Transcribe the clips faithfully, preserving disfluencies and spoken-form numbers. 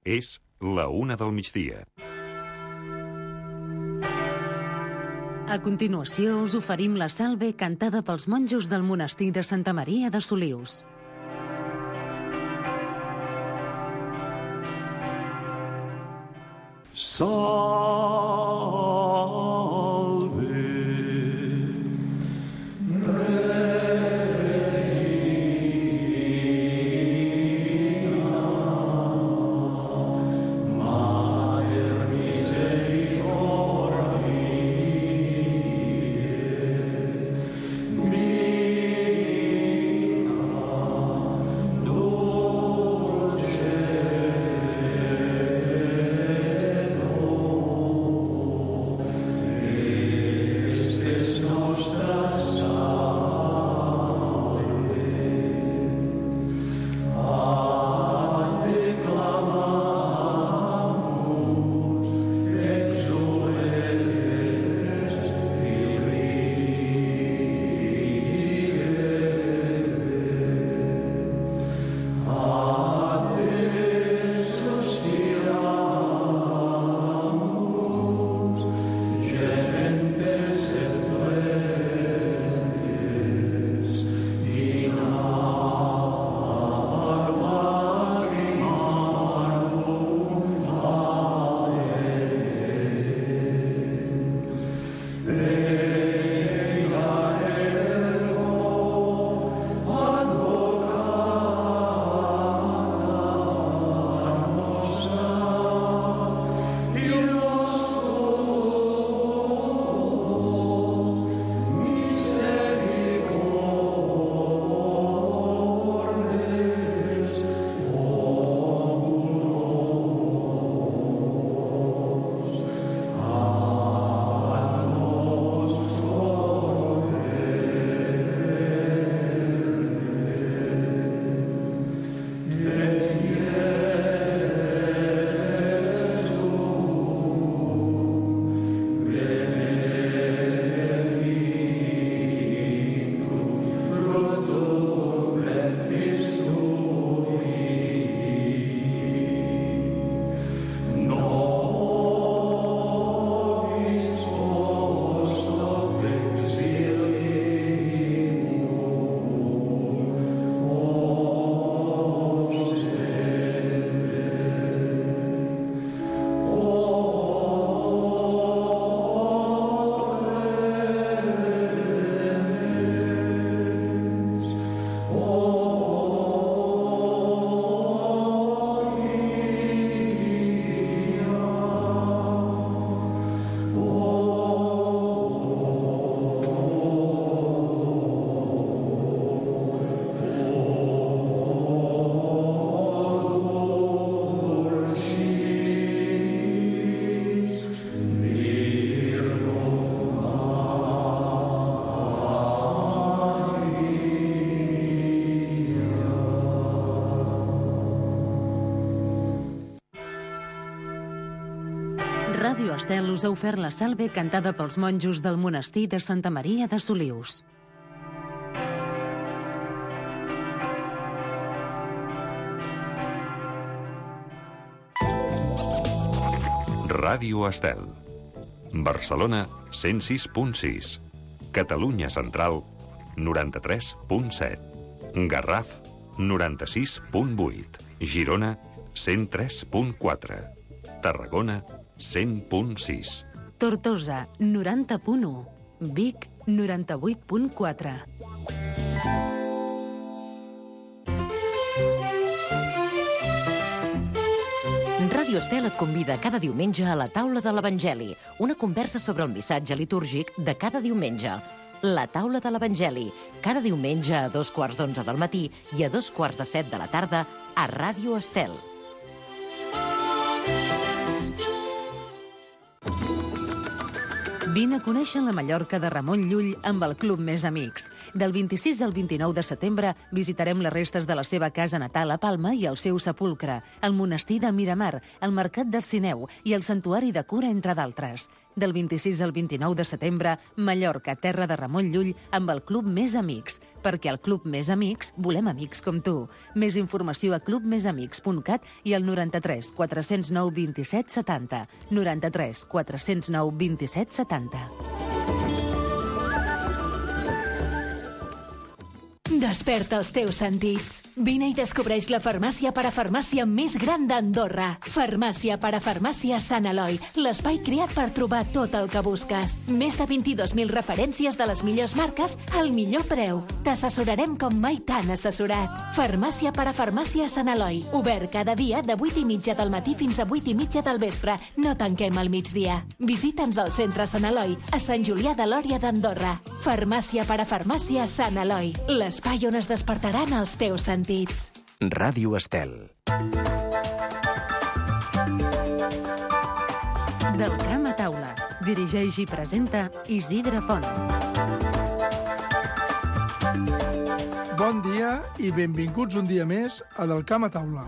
És la una del migdia. A continuació us oferim la salve cantada pels monjos del monestir de Santa Maria de Solius. Salve Ràdio Estel us ha ofert la salve cantada pels monjos del monestir de Santa Maria de Solius. Ràdio Estel. Barcelona, cent sis punt sis. Catalunya Central, noranta-tres punt set. Garraf, noranta-sis punt vuit. Girona, cent tres punt quatre. Tarragona, cent punt sis. Tortosa, noranta punt u. Vic, noranta-vuit punt quatre. Ràdio Estel et convida cada diumenge a la Taula de l'Evangeli, una conversa sobre el missatge litúrgic de cada diumenge. La Taula de l'Evangeli, cada diumenge a dos quarts d'onze del matí i a dos quarts de set de la tarda a Ràdio Estel. Vine a conèixer la Mallorca de Ramon Llull amb el Club Més Amics. Del vint-i-sis al vint-i-nou de setembre visitarem les restes de la seva casa natal a Palma i el seu sepulcre, el monestir de Miramar, el mercat del Sineu i el santuari de Cura, entre d'altres. Del vint-i-sis al vint-i-nou de setembre, Mallorca, terra de Ramon Llull, amb el Club Més Amics. Perquè al Club Més Amics volem amics com tu. Més informació a club més amics punt cat i al noranta-tres quatre zero nou vint-i-set setanta. noranta-tres quatre zero nou vint-i-set setanta. Desperta els teus sentits. Vine i descobreix la farmàcia parafarmàcia més gran d'Andorra. Farmàcia parafarmàcia Sant Eloi, l'espai creat per trobar tot el que busques. Més de vint-i-dos mil referències de les millors marques al millor preu. T'assessorarem com mai t'han assessorat. Farmàcia parafarmàcia Sant Eloi, obert cada dia de vuit i mitja del matí fins a vuit i mitja del vespre. No tanquem al migdia. Visita'ns al centre Sant Eloi, a Sant Julià de Lòria d'Andorra. Farmàcia parafarmàcia Sant Eloi, l'espai on es despertaran els teus sentits. Ràdio Estel. Del camp a taula. Dirigeix i presenta Isidre Font. Bon dia i benvinguts un dia més a Del camp a taula.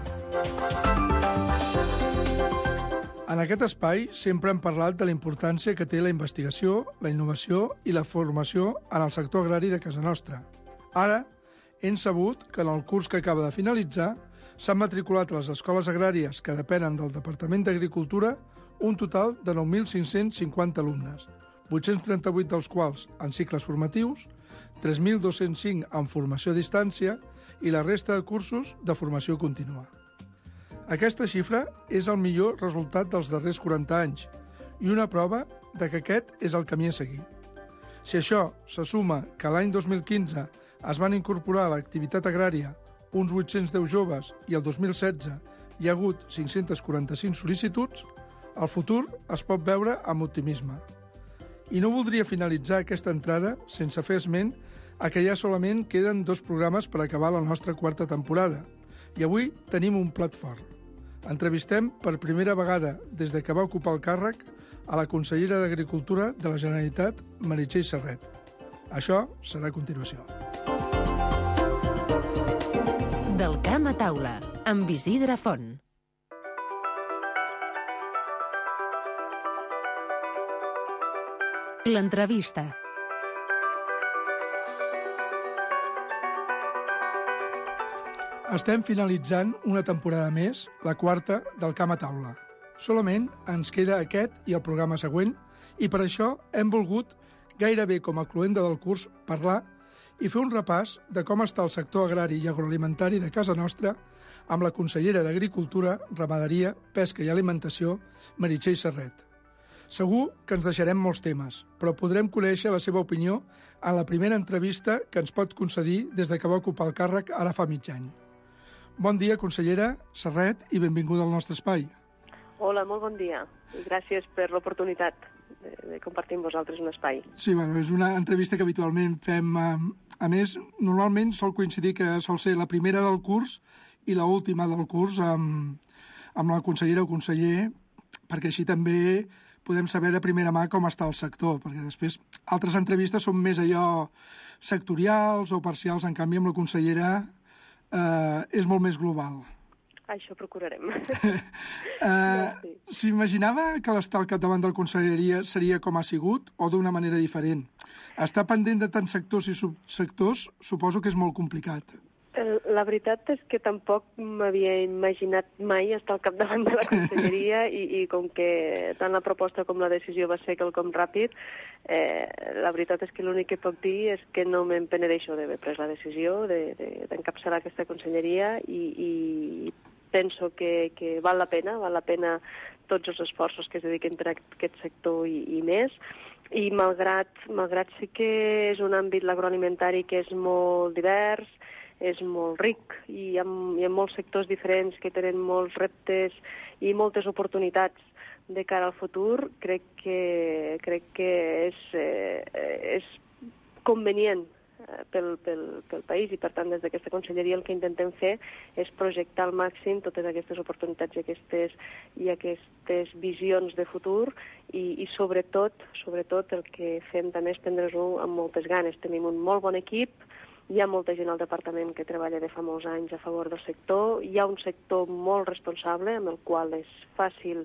En aquest espai sempre hem parlat de la importància que té la investigació, la innovació i la formació en el sector agrari de casa nostra. Ara, hem sabut que en el curs que acaba de finalitzar s'han matriculat a les escoles agràries que depenen del Departament d'Agricultura un total de nou mil cinc-cents cinquanta alumnes, vuit-cents trenta-vuit dels quals en cicles formatius, tres mil dos-cents cinc en formació a distància i la resta de cursos de formació contínua. Aquesta xifra és el millor resultat dels darrers quaranta anys i una prova de que aquest és el camí a seguir. Si això se suma que l'any dos mil quinze es van incorporar a l'activitat agrària uns vuit-cents deu joves i el dos mil setze hi ha hagut cinc-cents quaranta-cinc sol·licituds, el futur es pot veure amb optimisme. I no voldria finalitzar aquesta entrada sense fer esment a que ja solament queden dos programes per acabar la nostra quarta temporada. I avui tenim un plat fort. Entrevistem per primera vegada des de que va ocupar el càrrec a la consellera d'Agricultura de la Generalitat, Meritxell Serret. Això serà a continuació. Del camp a taula, amb Isidre Font. L'entrevista. Estem finalitzant una temporada més, la quarta del camp a taula. Solament ens queda aquest i el programa següent, i per això hem volgut, gairebé com a cloenda del curs, parlar i fer un repàs de com està el sector agrari i agroalimentari de casa nostra amb la consellera d'Agricultura, Ramaderia, Pesca i Alimentació, Meritxell Serret. Segur que ens deixarem molts temes, però podrem conèixer la seva opinió en la primera entrevista que ens pot concedir des de que va ocupar el càrrec ara fa mig any. Bon dia, consellera Serret, i benvinguda al nostre espai. Hola, molt bon dia, i gràcies per l'oportunitat de, de compartir amb vosaltres un espai. Sí, bueno, és una entrevista que habitualment fem. A més, normalment sol coincidir que sol ser la primera del curs i l'última del curs amb, amb la consellera o conseller, perquè així també podem saber de primera mà com està el sector, perquè després altres entrevistes són més allò sectorials o parcials, en canvi amb la consellera eh, és molt més global. Això procurarem. eh, S'imaginava que l'estar al capdavant de la conselleria seria com ha sigut o d'una manera diferent? Estar pendent de tants sectors i subsectors suposo que és molt complicat. La veritat és que tampoc m'havia imaginat mai estar al capdavant de la conselleria i, i com que tant la proposta com la decisió va ser quelcom ràpid, eh, la veritat és que l'únic que puc dir és que no me'n penedeixo d'haver pres la decisió d'encapçalar de, de, aquesta conselleria i, i penso que, que val la pena, val la pena tots els esforços que es dediquen per a aquest sector i, i més. I malgrat, malgrat sí que és un àmbit l'agroalimentari que és molt divers, és molt ric i hi ha, hi ha molts sectors diferents que tenen molts reptes i moltes oportunitats de cara al futur, crec que, crec que és, eh, és convenient pel, pel, pel país i, per tant, des d'aquesta conselleria el que intentem fer és projectar al màxim totes aquestes oportunitats i aquestes, i aquestes visions de futur i, i sobretot, sobretot el que fem també és prendre's-ho amb moltes ganes. Tenim un molt bon equip, hi ha molta gent al departament que treballa de fa molts anys a favor del sector, hi ha un sector molt responsable amb el qual és fàcil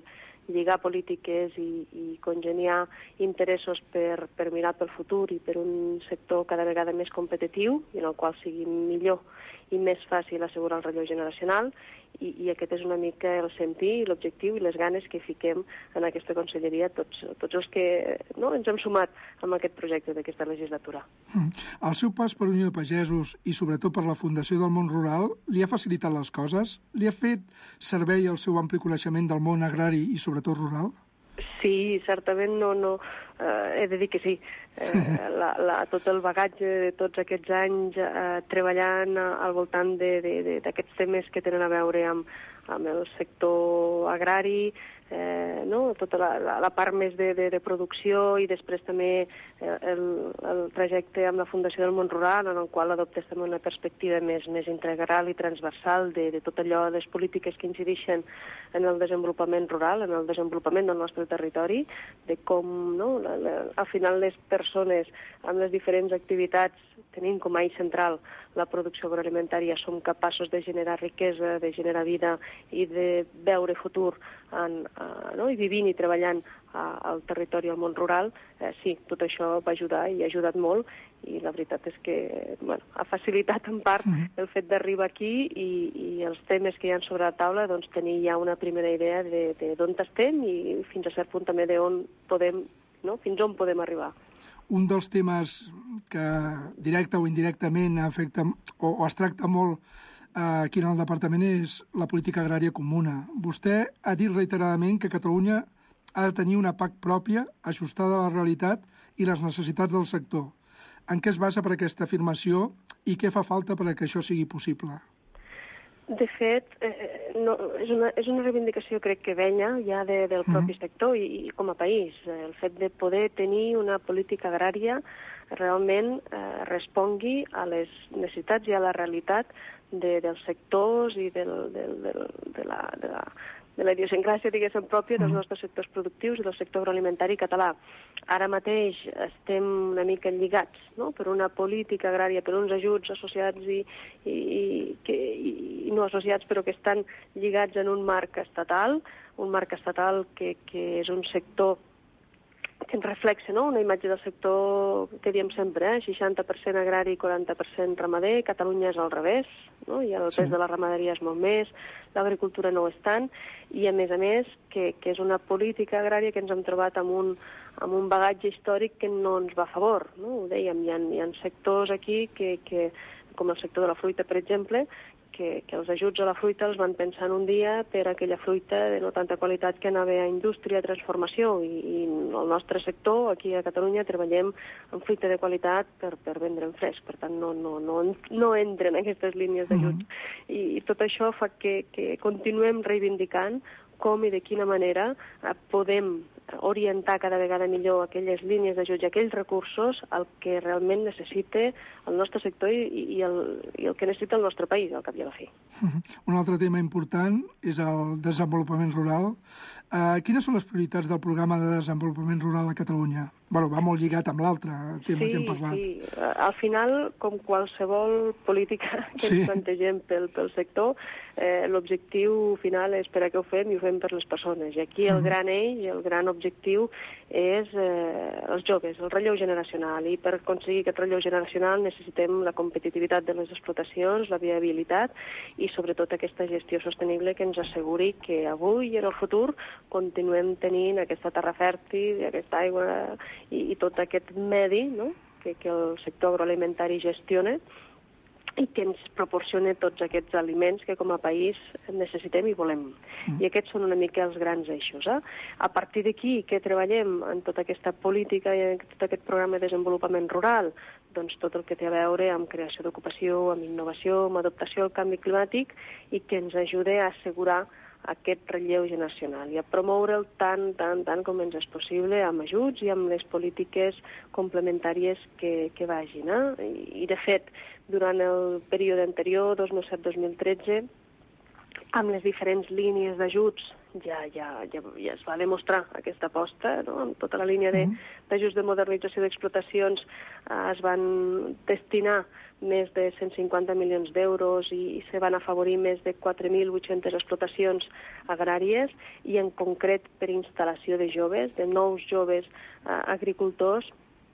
lligar polítiques i, i congeniar interessos per, per mirar pel futur i per un sector cada vegada més competitiu i en el qual sigui millor i més fàcil assegurar el relleu generacional i, i aquest és una mica el sentir, l'objectiu i les ganes que fiquem en aquesta conselleria tots, tots els que no, ens hem sumat amb aquest projecte d'aquesta legislatura. Mm. El seu pas per Unió de Pagesos i sobretot per la Fundació del Món Rural li ha facilitat les coses? Li ha fet servei el seu ampli coneixement del món agrari i sobretot rural? Sí, certament no, no, eh, he de dir que sí. Eh, la, la, tot el bagatge de tots aquests anys eh, treballant al voltant d'aquests temes que tenen a veure amb, amb el sector agrari, eh, no? tota la, la, la part més de, de, de producció i després també el, el trajecte amb la Fundació del Món Rural, en el qual adoptes també una perspectiva més, més integral i transversal de, de tot allò, les polítiques que incideixen en el desenvolupament rural, en el desenvolupament del nostre territori, de com no, la, la, al final les persones amb les diferents activitats tenim com a eix central la producció agroalimentària, som capaços de generar riquesa, de generar vida i de veure futur en, uh, no? i vivint i treballant uh, al territori, al món rural, eh, sí, tot això va ajudar i ha ajudat molt i la veritat és que bueno, ha facilitat en part el fet d'arribar aquí i, i els temes que hi ha sobre la taula, doncs tenir ja una primera idea de, de d'on estem i fins a cert punt també d'on podem, no? fins on podem arribar. Un dels temes que directe o indirectament afecta o, o es tracta molt eh, aquí en el departament és la política agrària comuna. Vostè ha dit reiteradament que Catalunya ha de tenir una P A C pròpia, ajustada a la realitat i les necessitats del sector. En què es basa per aquesta afirmació i què fa falta perquè això sigui possible? De fet, eh, no, és, una, és una reivindicació, crec que venya ja de, del propi sector i, i com a país. El fet de poder tenir una política agrària realment eh, respongui a les necessitats i a la realitat de, dels sectors i del, del, del, de la... De la de la idiosincràsia, diguéssim, pròpia dels nostres sectors productius i del sector agroalimentari català. Ara mateix estem una mica lligats, no?, per una política agrària, per uns ajuts associats i, i, i, i no associats, però que estan lligats en un marc estatal, un marc estatal que, que és un sector que ens reflexa, no?, una imatge del sector que diem sempre, eh? seixanta per cent agrari i quaranta per cent ramader. Catalunya és al revés, no? I el pes sí. de la ramaderia és molt més, l'agricultura no ho és tant, i a més a més que, que és una política agrària que ens hem trobat amb un, amb un bagatge històric que no ens va a favor, no? Ho dèiem, hi ha, hi ha sectors aquí que, que, com el sector de la fruita, per exemple, Que, que els ajuts a la fruita els van pensar en un dia per aquella fruita de no tanta qualitat que anava a indústria, a transformació, i, i el nostre sector, aquí a Catalunya, treballem amb fruita de qualitat per, per vendre en fresc, per tant no, no, no, no entren aquestes línies d'ajuts. Mm-hmm. I, I tot això fa que, que continuem reivindicant com i de quina manera podem orientar cada vegada millor aquelles línies d'ajut i aquells recursos al que realment necessita el nostre sector i, i, el, i el que necessita el nostre país, al cap i a la fi. Un altre tema important és el desenvolupament rural. Uh, quines són les prioritats del programa de desenvolupament rural a Catalunya? Bueno, va molt lligat amb l'altre tema sí, que hem parlat. Sí, sí. Al final, com qualsevol política que sí. ens plantegem pel, pel sector, eh, l'objectiu final és per a què ho fem i ho fem per les persones. I aquí el mm. gran eix, el gran objectiu és eh, els joves, el relleu generacional. I per aconseguir aquest relleu generacional necessitem la competitivitat de les explotacions, la viabilitat i sobretot aquesta gestió sostenible que ens asseguri que avui i en el futur continuem tenint aquesta terra fèrtil i aquesta aigua i, i tot aquest medi, no?, que, que el sector agroalimentari gestiona i que ens proporciona tots aquests aliments que com a país necessitem i volem. Mm. I aquests són una mica els grans eixos. Eh? A partir d'aquí, què treballem en tota aquesta política i en tot aquest programa de desenvolupament rural? Doncs tot el que té a veure amb creació d'ocupació, amb innovació, amb adaptació al canvi climàtic i que ens ajude a assegurar aquest relleu generacional i a promoure'l tant, tant, tant com ens és possible amb ajuts i amb les polítiques complementàries que, que vagin. Eh? I, I, de fet, durant el període anterior, dos mil set dos mil tretze, amb les diferents línies d'ajuts ja, ja, ja, ja es va demostrar aquesta aposta, no? Amb tota la línia de, d'ajuts de modernització d'explotacions eh, es van destinar més de cent cinquanta milions d'euros i, i se van afavorir més de quatre mil vuit-centes explotacions agràries i en concret per instal·lació de joves, de nous joves eh, agricultors,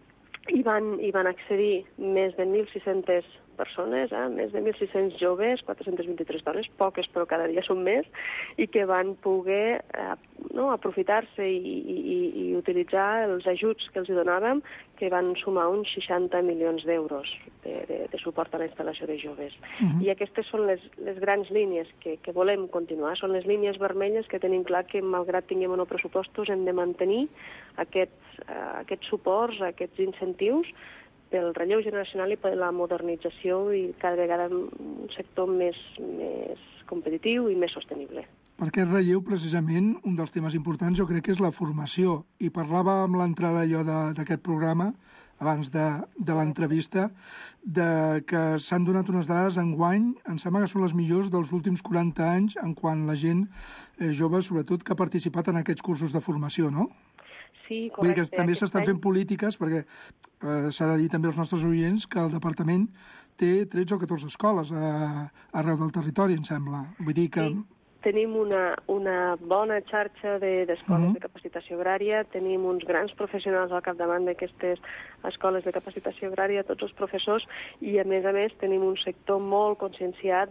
i van, i van accedir més de mil sis-centes persones, eh? més de mil sis-cents joves, quatre-cents vint-i-tres dones, poques però cada dia són més, i que van poder eh, no, aprofitar-se i, i, i utilitzar els ajuts que els donàvem, que van sumar uns seixanta milions d'euros de, de, de suport a la instal·lació de joves. Uh-huh. I aquestes són les, les grans línies que, que volem continuar, són les línies vermelles que tenim clar que, malgrat tinguem o no pressupostos, hem de mantenir aquests, uh, aquests suports, aquests incentius, pel relleu generacional i per la modernització i cada vegada un sector més, més competitiu i més sostenible. Per aquest relleu, precisament, un dels temes importants jo crec que és la formació. I parlava amb l'entrada allò d'aquest programa, abans de, de l'entrevista, de que s'han donat unes dades enguany, em sembla que són les millors dels últims quaranta anys, en quant la gent eh, jove, sobretot, que ha participat en aquests cursos de formació, no? Sí, correcte. Vull dir que també s'estan fent polítiques, perquè eh, s'ha de dir també als nostres oients que el departament té tretze o catorze escoles eh, arreu del territori, em sembla. Vull dir que... Sí. Tenim una, una bona xarxa de, d'escoles uh-huh. de capacitació agrària, tenim uns grans professionals al capdavant d'aquestes escoles de capacitació agrària, tots els professors, i a més a més tenim un sector molt conscienciat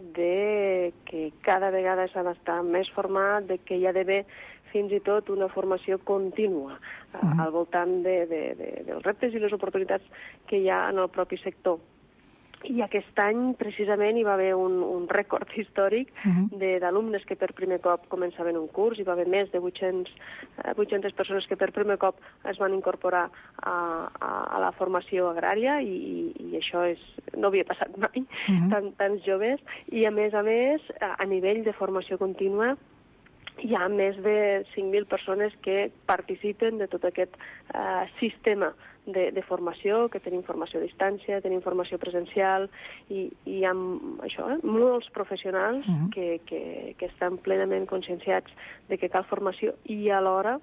de que cada vegada s'ha d'estar més format, de que hi ha d'haver fins i tot una formació contínua uh-huh. al voltant de, de, de, dels reptes i les oportunitats que hi ha en el propi sector. I aquest any, precisament, hi va haver un, un rècord històric uh-huh. de, d'alumnes que per primer cop començaven un curs. Hi va haver més de vuit-cents, vuit-centes persones que per primer cop es van incorporar a, a, a la formació agrària i, i, i això és, no havia passat mai, uh-huh. tant, tants joves. I, a més a més, a, a nivell de formació contínua, hi ha més de cinc mil persones que participen de tot aquest uh, sistema de, de formació, que tenim formació a distància, tenim formació presencial, i, i hi ha això, eh, molts professionals uh-huh. que, que, que estan plenament conscienciats de que cal formació i alhora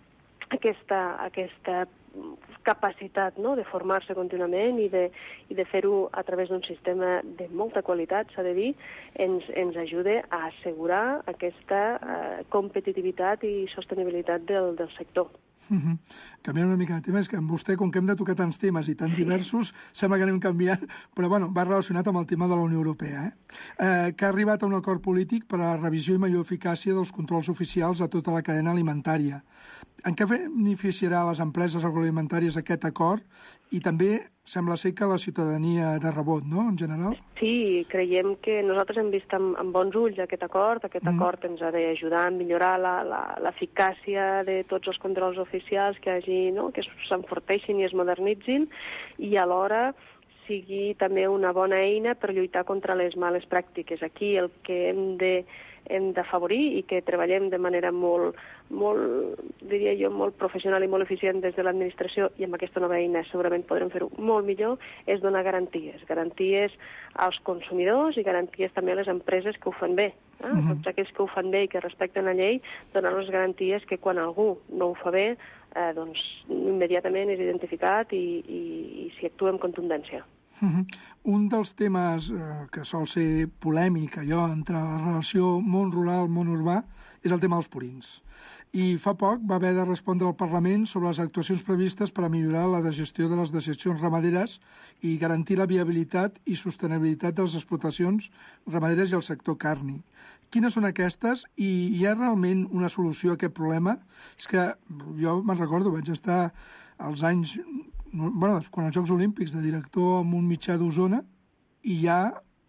aquesta, aquesta capacitat, no?, de formar-se contínuament i de, i de fer-ho a través d'un sistema de molta qualitat, s'ha de dir, ens, ens ajuda a assegurar aquesta eh, competitivitat i sostenibilitat del, del sector. Uh-huh. Canviant una mica de tema, és que amb vostè, com que hem de tocar tants temes i tan diversos, sembla que anem canviant, però bueno, va relacionat amb el tema de la Unió Europea, eh? Eh, que ha arribat a un acord polític per a la revisió i millor eficàcia dels controls oficials a tota la cadena alimentària. En què beneficiarà a les empreses agroalimentàries aquest acord? I també sembla ser que la ciutadania de rebot, no?, en general? Sí, creiem que nosaltres hem vist amb, amb bons ulls aquest acord. Aquest mm. acord ens ha d'ajudar a millorar la, la, l'eficàcia de tots els controls oficials, que hagi, no?, que s'enforteixin i es modernitzin, i alhora sigui també una bona eina per lluitar contra les males pràctiques. Aquí el que hem de hem d'afavorir i que treballem de manera molt, molt, diria jo, molt professional i molt eficient des de l'administració, i amb aquesta nova eina segurament podrem fer-ho molt millor, és donar garanties. Garanties als consumidors i garanties també a les empreses que ho fan bé. Eh? Uh-huh. Tots aquells que ho fan bé i que respecten la llei, donar-los garanties que quan algú no ho fa bé, eh, doncs immediatament és identificat i, i, i s'hi actua amb contundència. Uh-huh. Un dels temes eh, que sol ser polèmic, allò, entre la relació món rural, món urbà, és el tema dels purins. I fa poc va haver de respondre al Parlament sobre les actuacions previstes per a millorar la gestió de les dejeccions ramaderes i garantir la viabilitat i sostenibilitat de les explotacions ramaderes i el sector carni. Quines són aquestes i hi ha realment una solució a aquest problema? És que jo me'n recordo, vaig estar als anys... Bueno, quan els Jocs Olímpics de director en un mitjà d'Osona, i ja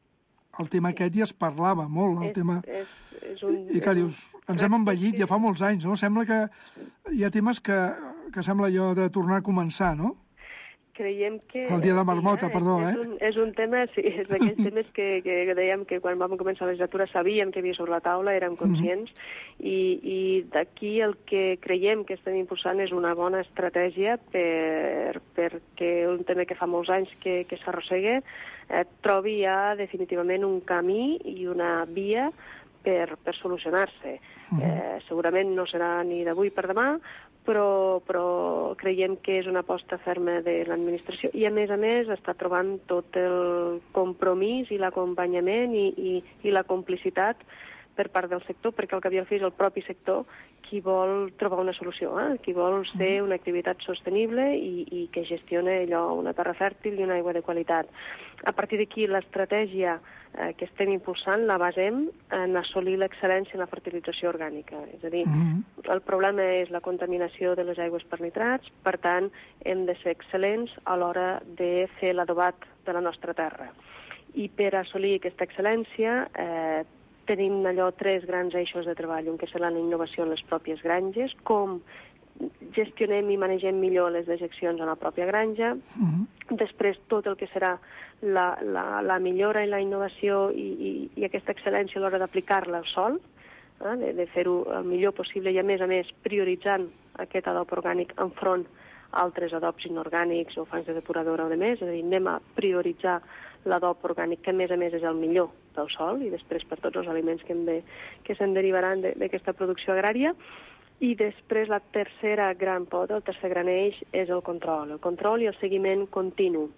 el tema aquest ja es parlava molt, el és, tema... És, és un, I que dius, ens hem envellit ja fa molts anys, no? Sembla que hi ha temes que, que sembla allò de tornar a començar, no? Creiem que... El dia de marmota, ja, perdó, és, eh? És un, és un tema, sí, és d'aquells temes que, que, que dèiem que quan vam començar la legislatura sabíem que havia sobre la taula, érem conscients, mm-hmm. i, i d'aquí el que creiem que estem impulsant és una bona estratègia per, perquè un tema que fa molts anys que, que s'arrossega eh, trobi ja definitivament un camí i una via per, per solucionar-se. Eh, segurament no serà ni d'avui per demà, però, però creiem que és una aposta ferma de l'administració i, a més a més, està trobant tot el compromís i l'acompanyament i, i, i la complicitat per part del sector, perquè al cap i al fi és el propi sector qui vol trobar una solució, eh? qui vol ser una activitat sostenible i, i que gestione allò, una terra fèrtil i una aigua de qualitat. A partir d'aquí, l'estratègia eh, que estem impulsant la basem en assolir l'excel·lència en la fertilització orgànica. És a dir, mm-hmm. el problema és la contaminació de les aigües per nitrats, per tant, hem de ser excel·lents a l'hora de fer l'adobat de la nostra terra. I per assolir aquesta excel·lència, eh, tenim allò tres grans eixos de treball, un que serà la innovació en les pròpies granges, com gestionem i manegem millor les dejeccions en la pròpia granja, mm-hmm. després tot el que serà la, la, la millora i la innovació i, i, i aquesta excel·lència a l'hora d'aplicar-la al sòl, eh, de, de fer-ho el millor possible i, a més a més, prioritzant aquest adob orgànic enfront a altres adobs inorgànics o fangs de depuradora o de més, és a dir, anem a prioritzar l'adob orgànic, que a més a més és el millor del sòl, i després per tots els aliments que, hem de, que se'n derivaran d'aquesta producció agrària. I després la tercera gran pota, el tercer gran eix, és el control. El control i el seguiment continu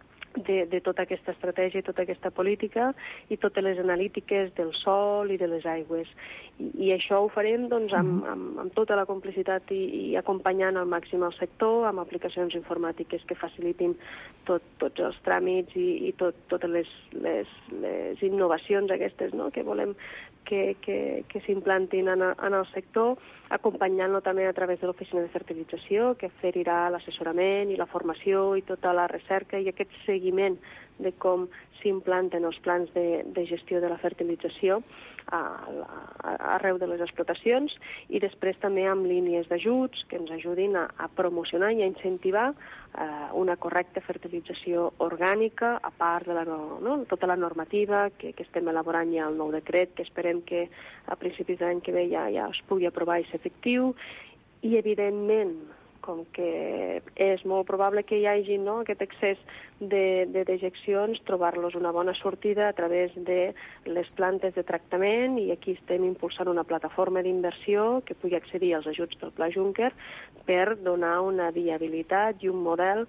de, de tota aquesta estratègia i tota aquesta política i totes les analítiques del sòl i de les aigües. I, i això ho farem doncs, amb, amb, amb tota la complicitat i, i acompanyant al màxim el sector, amb aplicacions informàtiques que facilitin tot, tots els tràmits i, i tot, totes les, les, les innovacions aquestes, no?, que volem que, que, que s'implantin en, en el sector, acompanyant-lo també a través de l'oficina de fertilització, que oferirà l'assessorament i la formació i tota la recerca i aquest seguiment de com s'implanten els plans de, de gestió de la fertilització a, a, arreu de les explotacions, i després també amb línies d'ajuts que ens ajudin a, a promocionar i a incentivar eh, una correcta fertilització orgànica, a part de la, no, tota la normativa que, que estem elaborant ja el nou decret, que esperem que a principis de l'any que ve ja, ja es pugui aprovar i ser efectiu, i evidentment, com que és molt probable que hi hagi, no, aquest excés de, de dejeccions, trobar-los una bona sortida a través de les plantes de tractament, i aquí estem impulsant una plataforma d'inversió que pugui accedir als ajuts del Pla Juncker per donar una viabilitat i un model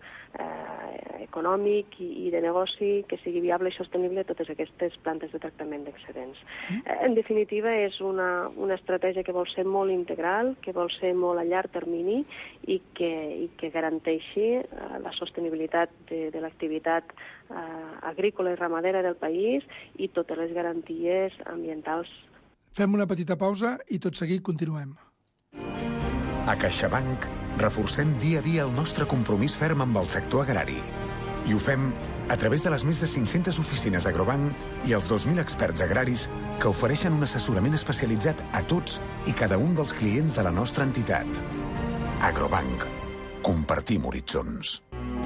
eh, econòmic i, i de negoci que sigui viable i sostenible a totes aquestes plantes de tractament d'excedents. Mm. Eh, en definitiva, és una, una estratègia que vol ser molt integral, que vol ser molt a llarg termini i que, i que garanteixi uh, la sostenibilitat de, de l'activitat uh, agrícola i ramadera del país i totes les garanties ambientals. Fem una petita pausa i tot seguit continuem. A CaixaBank reforcem dia a dia el nostre compromís ferm amb el sector agrari. I ho fem a través de les més de cinc-centes oficines Agrobank i els dos mil experts agraris que ofereixen un assessorament especialitzat a tots i cada un dels clients de la nostra entitat. Agrobank. Compartim horitzons.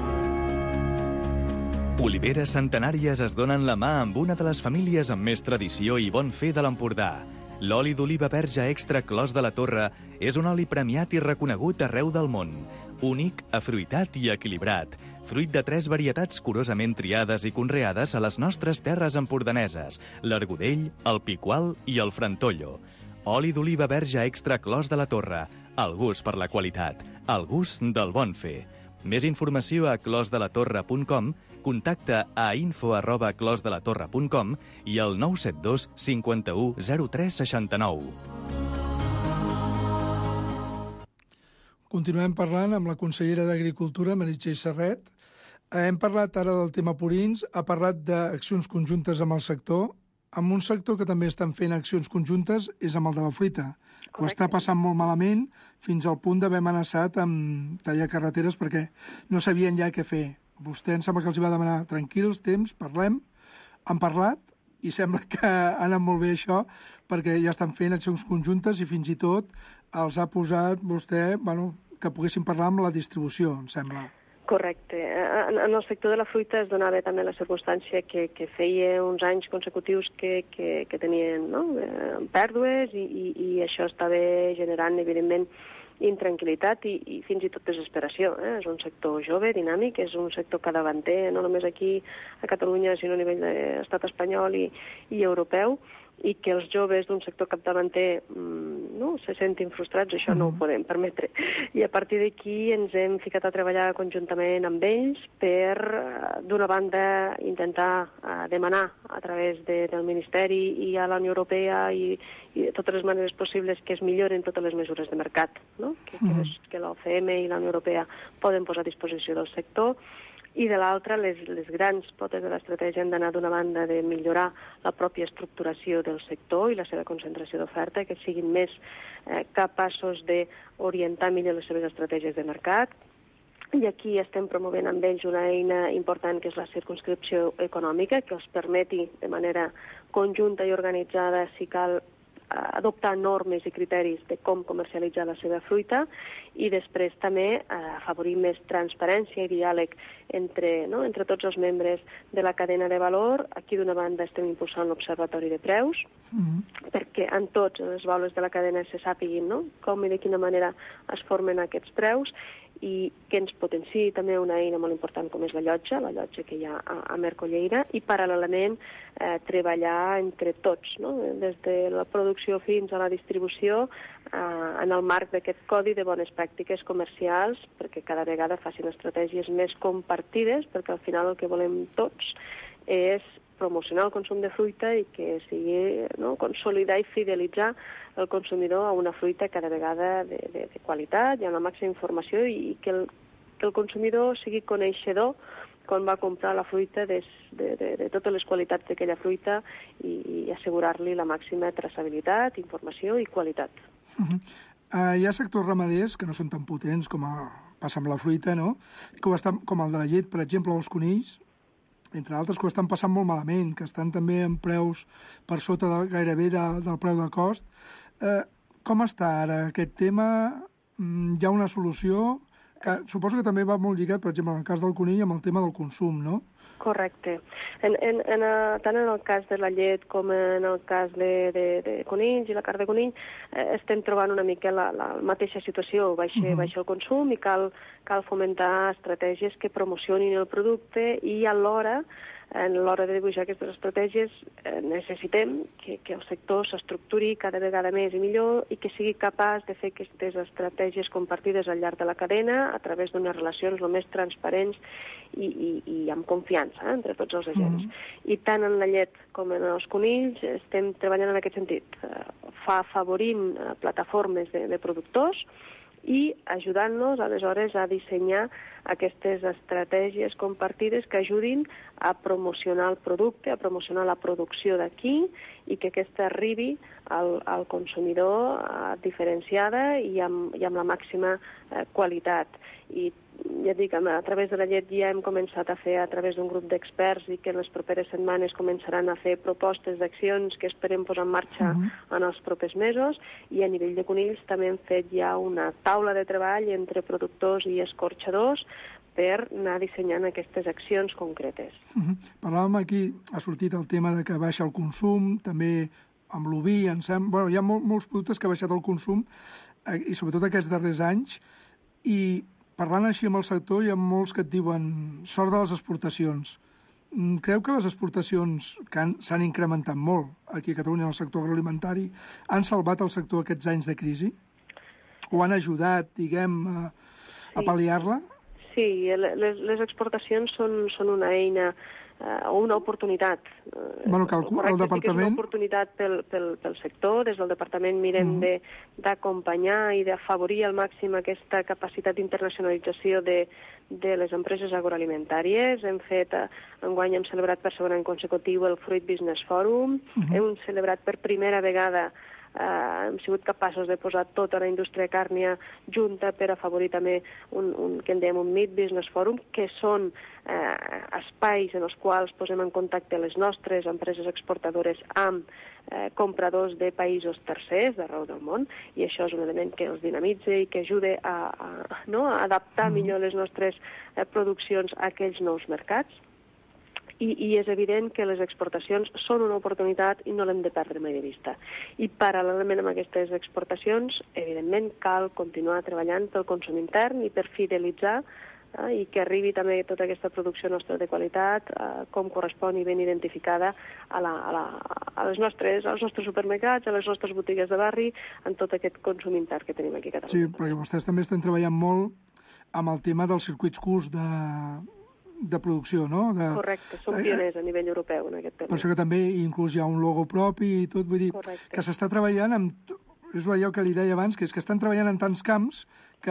Oliveres centenàries es donen la mà amb una de les famílies amb més tradició i bon fer de l'Empordà. L'oli d'oliva verge extra Clos de la Torre és un oli premiat i reconegut arreu del món. Únic, afruitat i equilibrat. Fruit de tres varietats curosament triades i conreades a les nostres terres empordaneses: l'Argudell, el Picual i el Frantollo. Oli d'oliva verge extra Clos de la Torre. El gust per la qualitat. El gust del bon fer. Més informació a clos de la torre punt com, contacta a info arroba clos de la torre punt com i al nou set dos cinquanta-u zero tres seixanta-nou. Continuem parlant amb la consellera d'Agricultura, Meritxell Serret. Hem parlat ara del tema purins, ha parlat d'accions conjuntes amb el sector. Amb un sector que també estan fent accions conjuntes és amb el de la fruita. Correcte. Ho està passant molt malament, fins al punt d'haver amenaçat amb tallar carreteres perquè no sabien ja què fer. Vostè em sembla que els va demanar tranquils, temps, parlem. Han parlat i sembla que ha anat molt bé això perquè ja estan fent accions conjuntes i fins i tot els ha posat vostè, bueno, que poguessin parlar amb la distribució, em sembla. Correcte. En, en el sector de la fruita es donava també la circumstància que, que feia uns anys consecutius que, que, que tenien, no?, eh, pèrdues i, i, i això estava generant, evidentment, intranquil·litat i, i fins i tot desesperació. Eh? És un sector jove, dinàmic, és un sector cadavanter, no només aquí a Catalunya, sinó a nivell de l'estat espanyol i, i europeu, i que els joves d'un sector capdavanter no, se sentin frustrats, això no ho podem permetre. I a partir d'aquí ens hem ficat a treballar conjuntament amb ells per, d'una banda, intentar demanar a través de, del Ministeri i a la Unió Europea i, i de totes les maneres possibles que es milloren totes les mesures de mercat, no? que, que, les, que l'O C M i la Unió Europea poden posar a disposició del sector. I de l'altra, les, les grans potes de l'estratègia han d'anar d'una banda de millorar la pròpia estructuració del sector i la seva concentració d'oferta, que siguin més eh, capaços d'orientar millor les seves estratègies de mercat. I aquí estem promovent amb ells una eina important que és la circumscripció econòmica, que els permeti de manera conjunta i organitzada, si cal, adoptar normes i criteris de com comercialitzar la seva fruita i després també afavorir més transparència i diàleg entre, no, entre tots els membres de la cadena de valor. Aquí d'una banda estem impulsant l'observatori de preus, mm-hmm. perquè en tots les baules de la cadena se sàpiguin, no?, com i de quina manera es formen aquests preus i que ens potenciï també una eina molt important com és la llotja, la llotja que hi ha a, a Mercolleira, i paral·lelament eh, treballar entre tots, no?, des de la producció fins a la distribució, eh, en el marc d'aquest codi de bones pràctiques comercials, perquè cada vegada facin estratègies més compartides, perquè al final el que volem tots és promocionar el consum de fruita i que sigui, no?, consolidar i fidelitzar el consumidor a una fruita cada vegada de, de, de qualitat i amb la màxima informació i que el, que el consumidor sigui coneixedor quan va comprar la fruita de, de, de, de totes les qualitats d'aquella fruita i, i assegurar-li la màxima traçabilitat, informació i qualitat. Uh-huh. Uh, hi ha sectors ramaders que no són tan potents com a, passa amb la fruita, no?, que ho estan, com el de la llet, per exemple, o els conills, entre altres, que ho estan passant molt malament, que estan també en preus per sota de, gairebé de, del preu de cost. Eh, com està ara aquest tema? Mm, hi ha una solució? Que suposo que també va molt lligat, per exemple, en el cas del conill, amb el tema del consum, no? Correcte. En, en, en, tant en el cas de la llet com en el cas de, de, de conills i la carn de conill, eh, estem trobant una mica la, la mateixa situació. Baixa, uh-huh. baixa el consum i cal, cal fomentar estratègies que promocionin el producte i alhora, en l'hora de dibuixar aquestes estratègies, eh, necessitem que, que el sector s'estructuri cada vegada més i millor i que sigui capaç de fer aquestes estratègies compartides al llarg de la cadena a través d'unes relacions el més transparents i, i, i amb confiança eh, entre tots els agents. Mm. I tant en la llet com en els conills estem treballant en aquest sentit, eh, fa afavorint eh, plataformes de, de productors i ajudant-nos, aleshores, a dissenyar aquestes estratègies compartides que ajudin a promocionar el producte, a promocionar la producció d'aquí i que aquesta arribi al, al consumidor eh, diferenciada i amb, i amb la màxima eh, qualitat. I ja et dic, a través de la llet ja hem començat a fer a través d'un grup d'experts i que en les properes setmanes començaran a fer propostes d'accions que esperem posar en marxa uh-huh. en els propers mesos, i a nivell de conills també hem fet ja una taula de treball entre productors i escorxadors per anar dissenyant aquestes accions concretes. Uh-huh. Parlàvem aquí, ha sortit el tema de que baixa el consum, també amb l'oví, en sem... bueno, hi ha mol, molts productes que ha baixat el consum, eh, i sobretot aquests darrers anys, i parlant així amb el sector, hi ha molts que et diuen sort de les exportacions. Creu que les exportacions que han, s'han incrementat molt aquí a Catalunya en el sector agroalimentari han salvat el sector aquests anys de crisi? O han ajudat, diguem, a, a pal·liar-la? Sí, les, les exportacions són, són una eina o uh, una oportunitat. Bueno, que el, el, el departament... Sí que és una oportunitat pel, pel, pel sector. Des del departament mirem mm. de d'acompanyar i d'afavorir al màxim aquesta capacitat d'internacionalització de, de les empreses agroalimentàries. Hem fet, enguany hem celebrat per segon any consecutiu el Fruit Business Forum. Mm-hmm. Hem celebrat per primera vegada Uh, hem sigut capaços de posar tota la indústria càrnia junta per afavorir també un, un, que en dèiem un Meat Business Forum, que són uh, espais en els quals posem en contacte les nostres empreses exportadores amb uh, compradors de països tercers d'arreu del món, i això és un element que els dinamitza i que ajuda a, a, no, a adaptar millor les nostres uh, produccions a aquells nous mercats. I, i és evident que les exportacions són una oportunitat i no l'hem de perdre mai de vista. I paral·lelament amb aquestes exportacions, evidentment, cal continuar treballant pel consum intern i per fidelitzar eh, i que arribi també tota aquesta producció nostra de qualitat eh, com correspon i ben identificada a, la, a, la, a, les nostres, als nostres supermercats, a les nostres botigues de barri, en tot aquest consum intern que tenim aquí a Catalunya. Sí, perquè vostès també estan treballant molt amb el tema dels circuits curts de, de producció, no? De... Correcte, som pioners a nivell europeu en aquest tema. Per això que també inclús hi ha un logo propi i tot, vull dir, Correcte. Que s'està treballant amb... És allò que li deia abans, que és que estan treballant en tants camps que,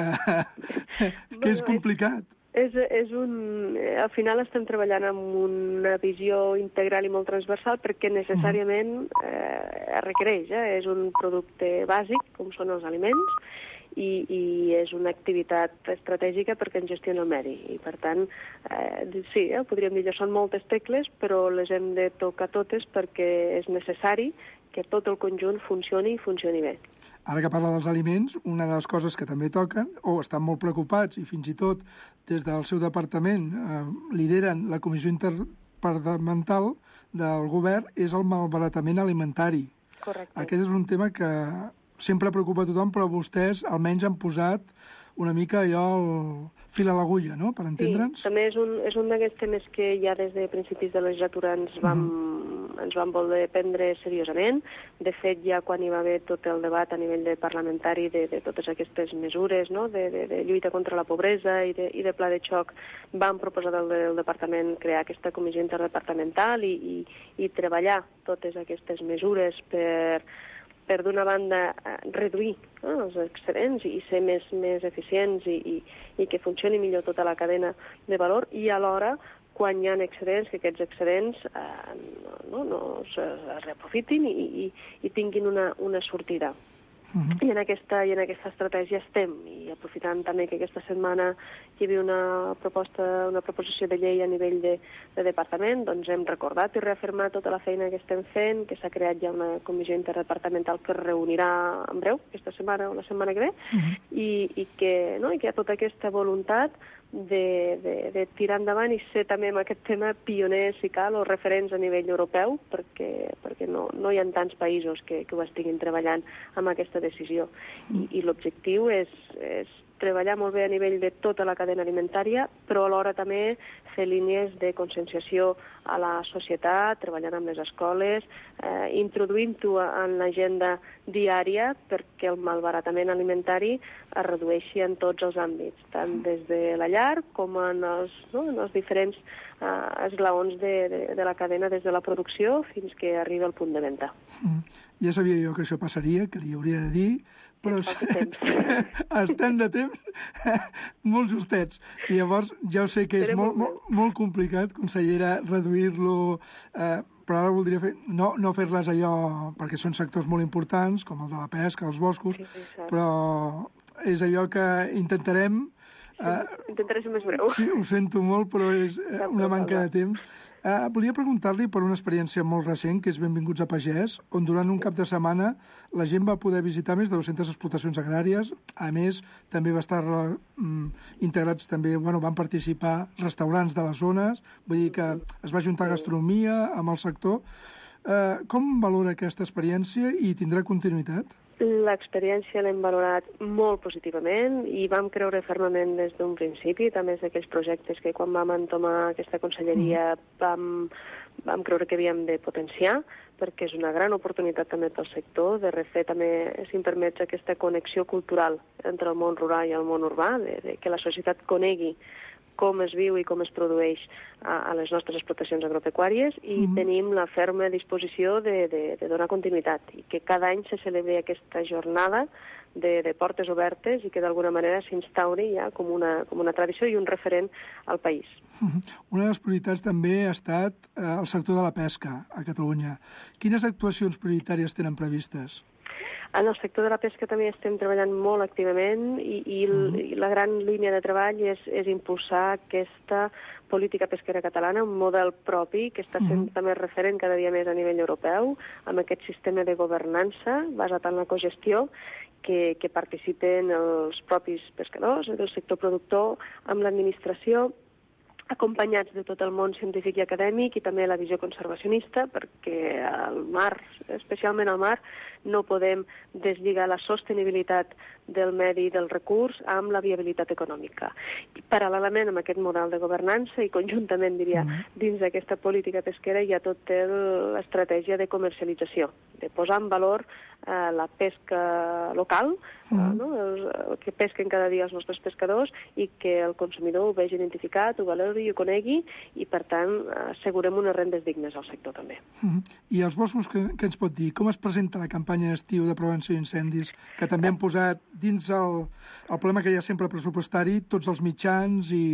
que bueno, és complicat. És, és un... Al final estem treballant amb una visió integral i molt transversal perquè necessàriament eh, requereix, eh? És un producte bàsic, com són els aliments, i, i és una activitat estratègica perquè en gestiona el medi. I, per tant, eh, sí, eh, podríem dir que són moltes tecles, però les hem de tocar totes perquè és necessari que tot el conjunt funcioni i funcioni bé. Ara que parla dels aliments, una de les coses que també toquen, o estan molt preocupats, i fins i tot des del seu departament eh, lideren la Comissió Interdepartamental del Govern, és el malbaratament alimentari. Correcte. Aquest és un tema que sempre preocupa a tothom, però vostès almenys han posat una mica allò el fil a l'agulla, no?, per entendre'ns. Sí, també és un, és un d'aquests temes que ja des de principis de legislatura ens vam, mm. ens vam voler prendre seriosament. De fet, ja quan hi va haver tot el debat a nivell de parlamentari de, de totes aquestes mesures, no?, de, de, de lluita contra la pobresa i de, i de pla de xoc, vam proposar del, del departament crear aquesta comissió interdepartamental i, i, i treballar totes aquestes mesures per... per d'una banda reduir no, els excedents i ser més, més eficients i, i, i que funcioni millor tota la cadena de valor, i alhora, quan hi ha excedents, que aquests excedents eh, no, no es, es reaprofitin i, i, i tinguin una, una sortida. Uh-huh. I, en aquesta, I en aquesta estratègia estem, i aprofitant també que aquesta setmana hi havia una proposta, una proposició de llei a nivell de, de departament, doncs hem recordat i reafirmat tota la feina que estem fent, que s'ha creat ja una comissió interdepartamental que es reunirà en breu, aquesta setmana o la setmana que ve, uh-huh. i, i, que, no, i que hi ha tota aquesta voluntat de, de, de tirar endavant i ser també en aquest tema pioners, si cal, o referents a nivell europeu, perquè, perquè no, no hi ha tants països que, que ho estiguin treballant amb aquesta decisió. I, i l'objectiu és, és treballar molt bé a nivell de tota la cadena alimentària, però alhora també fer línies de conscienciació a la societat, treballant amb les escoles, eh, introduint-ho en l'agenda diària perquè el malbaratament alimentari es redueixi en tots els àmbits, tant des de la llar com en els, no, en els diferents eh, esglaons de, de, de la cadena, des de la producció fins que arriba al punt de venda. Mm. Ja sabia jo que això passaria, que li hauria de dir, però estem de temps molt justets. I llavors ja ho sé que és molt, molt, molt complicat, consellera, reduir-lo, eh, però ara voldria fer, no, no fer-les allò, perquè són sectors molt importants, com el de la pesca, els boscos, sí, sí, però és allò que intentarem... Uh, Intentaré ser més breu. Sí, ho sento molt, però és uh, una manca de temps. Uh, volia preguntar-li per una experiència molt recent, que és Benvinguts a Pagès, on durant un cap de setmana la gent va poder visitar més de dues-centes explotacions agràries. A més, també va estar um, integrats, també, bueno, van participar restaurants de les zones, vull dir que es va juntar gastronomia amb el sector. Uh, com valora aquesta experiència i tindrà continuïtat? L'experiència l'hem valorat molt positivament i vam creure fermament des d'un principi, també és d'aquells projectes que quan vam entomar aquesta conselleria vam, vam creure que havíem de potenciar, perquè és una gran oportunitat també pel sector de refer també, si em permets, aquesta connexió cultural entre el món rural i el món urbà, de, de que la societat conegui com es viu i com es produeix a, a les nostres explotacions agropecuàries i mm. tenim la ferma disposició de, de, de donar continuïtat i que cada any se celebri aquesta jornada de, de portes obertes i que d'alguna manera s'instauri ja com una, com una tradició i un referent al país. Una de les prioritats també ha estat eh, el sector de la pesca a Catalunya. Quines actuacions prioritàries tenen previstes? En el sector de la pesca també estem treballant molt activament i, i, mm. i la gran línia de treball és, és impulsar aquesta política pesquera catalana, un model propi que està sent mm. també referent cada dia més a nivell europeu, amb aquest sistema de governança basat en la cogestió, que, que participen els propis pescadors, el sector productor, amb l'administració, acompanyats de tot el món científic i acadèmic i també la visió conservacionista, perquè el mar, especialment el mar, no podem deslligar la sostenibilitat del medi i del recurs amb la viabilitat econòmica. I paral·lelament amb aquest model de governança i conjuntament, diria, dins d'aquesta política pesquera hi ha tota l'estratègia de comercialització, de posar en valor eh, la pesca local, eh, no? el, el que pesquen cada dia els nostres pescadors i que el consumidor ho vegi identificat, ho valori i ho conegui i, per tant, assegurem unes rendes dignes al sector també. Uh-huh. I els boscos, que, que ens pot dir? Com es presenta la campanya d'estiu de prevenció d'incendis, que també han posat dins el, el problema que hi ha sempre pressupostari, tots els mitjans i...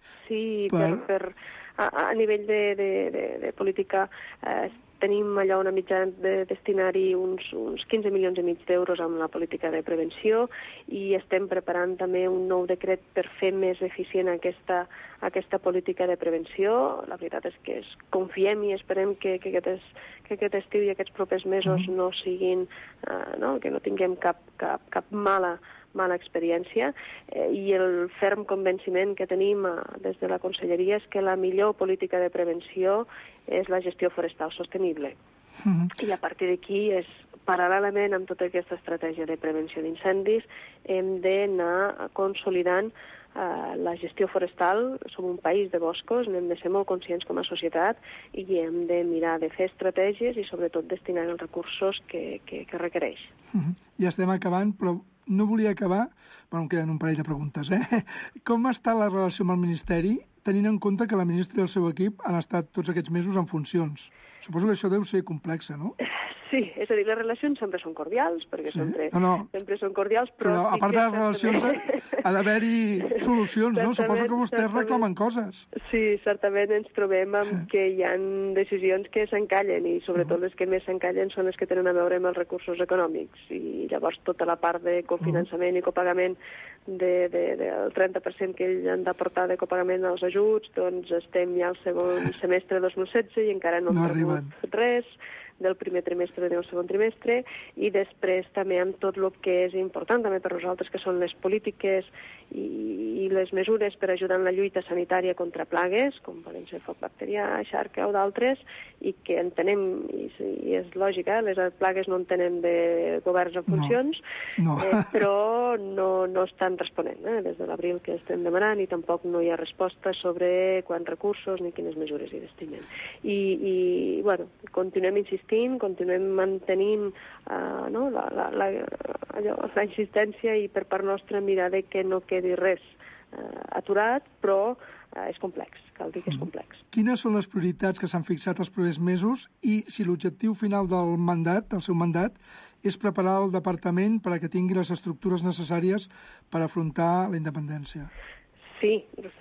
Sí, per, per, a, a nivell de, de, de, de política eh, tenim allà una mitjana de destinar-hi uns, uns quinze milions i mig d'euros amb la política de prevenció i estem preparant també un nou decret per fer més eficient aquesta, aquesta política de prevenció. La veritat és que es, confiem i esperem que, que, aquest, es, que aquest estiu i aquests propers mesos no siguin, eh, no? que no tinguem cap, cap, cap mala mala experiència eh, i el ferm convenciment que tenim eh, des de la Conselleria és que la millor política de prevenció és la gestió forestal sostenible. Mm-hmm. I a partir d'aquí és paral·lelament amb tota aquesta estratègia de prevenció d'incendis hem d'anar consolidant Uh, la gestió forestal. Som un país de boscos, n'hem de ser molt conscients com a societat i hem de mirar de fer estratègies i sobretot destinar els recursos que, que, que requereix. Uh-huh. Ja estem acabant, però no volia acabar... Bueno, em queden un parell de preguntes, eh? Com està la relació amb el Ministeri, tenint en compte que la ministra i el seu equip han estat tots aquests mesos en funcions? Suposo que això deu ser complex, no? Sí, és a dir, les relacions sempre són cordials, perquè sí? sempre, no, no. sempre són cordials, però... Però a part de les relacions també... ha d'haver-hi solucions, no? Suposo que vostès certament. reclamen coses. Sí, certament ens trobem amb que hi ha decisions que s'encallen i sobretot uh-huh. les que més s'encallen són les que tenen a veure amb els recursos econòmics i llavors tota la part de cofinançament uh-huh. i copagament de, de, del trenta per cent que ells han d'aportar de copagament als ajuts, doncs estem ja al segon semestre dos mil setze i encara no, no hem rebut res del primer trimestre del segon trimestre i després també amb tot el que és important també per nosaltres, que són les polítiques i, i les mesures per ajudar en la lluita sanitària contra plagues, com poden ser foc bacterià, xarca o d'altres, i que entenem, i, i és lògic, eh, les plagues no en tenen de governs en funcions, no. No. Eh, però no, no estan responent eh, des de l'abril que estem demanant i tampoc no hi ha resposta sobre quants recursos ni quines mesures hi destinen. I, i bueno, continuem insistint continuem mantenint uh, no, la, la, la, allò, la insistència i per part nostra mirar de que no quedi res uh, aturat, però uh, és complex, cal dir que és complex. Quines són les prioritats que s'han fixat els propers mesos i si l'objectiu final del mandat, del seu mandat, és preparar el departament per a que tingui les estructures necessàries per afrontar la independència? Sí,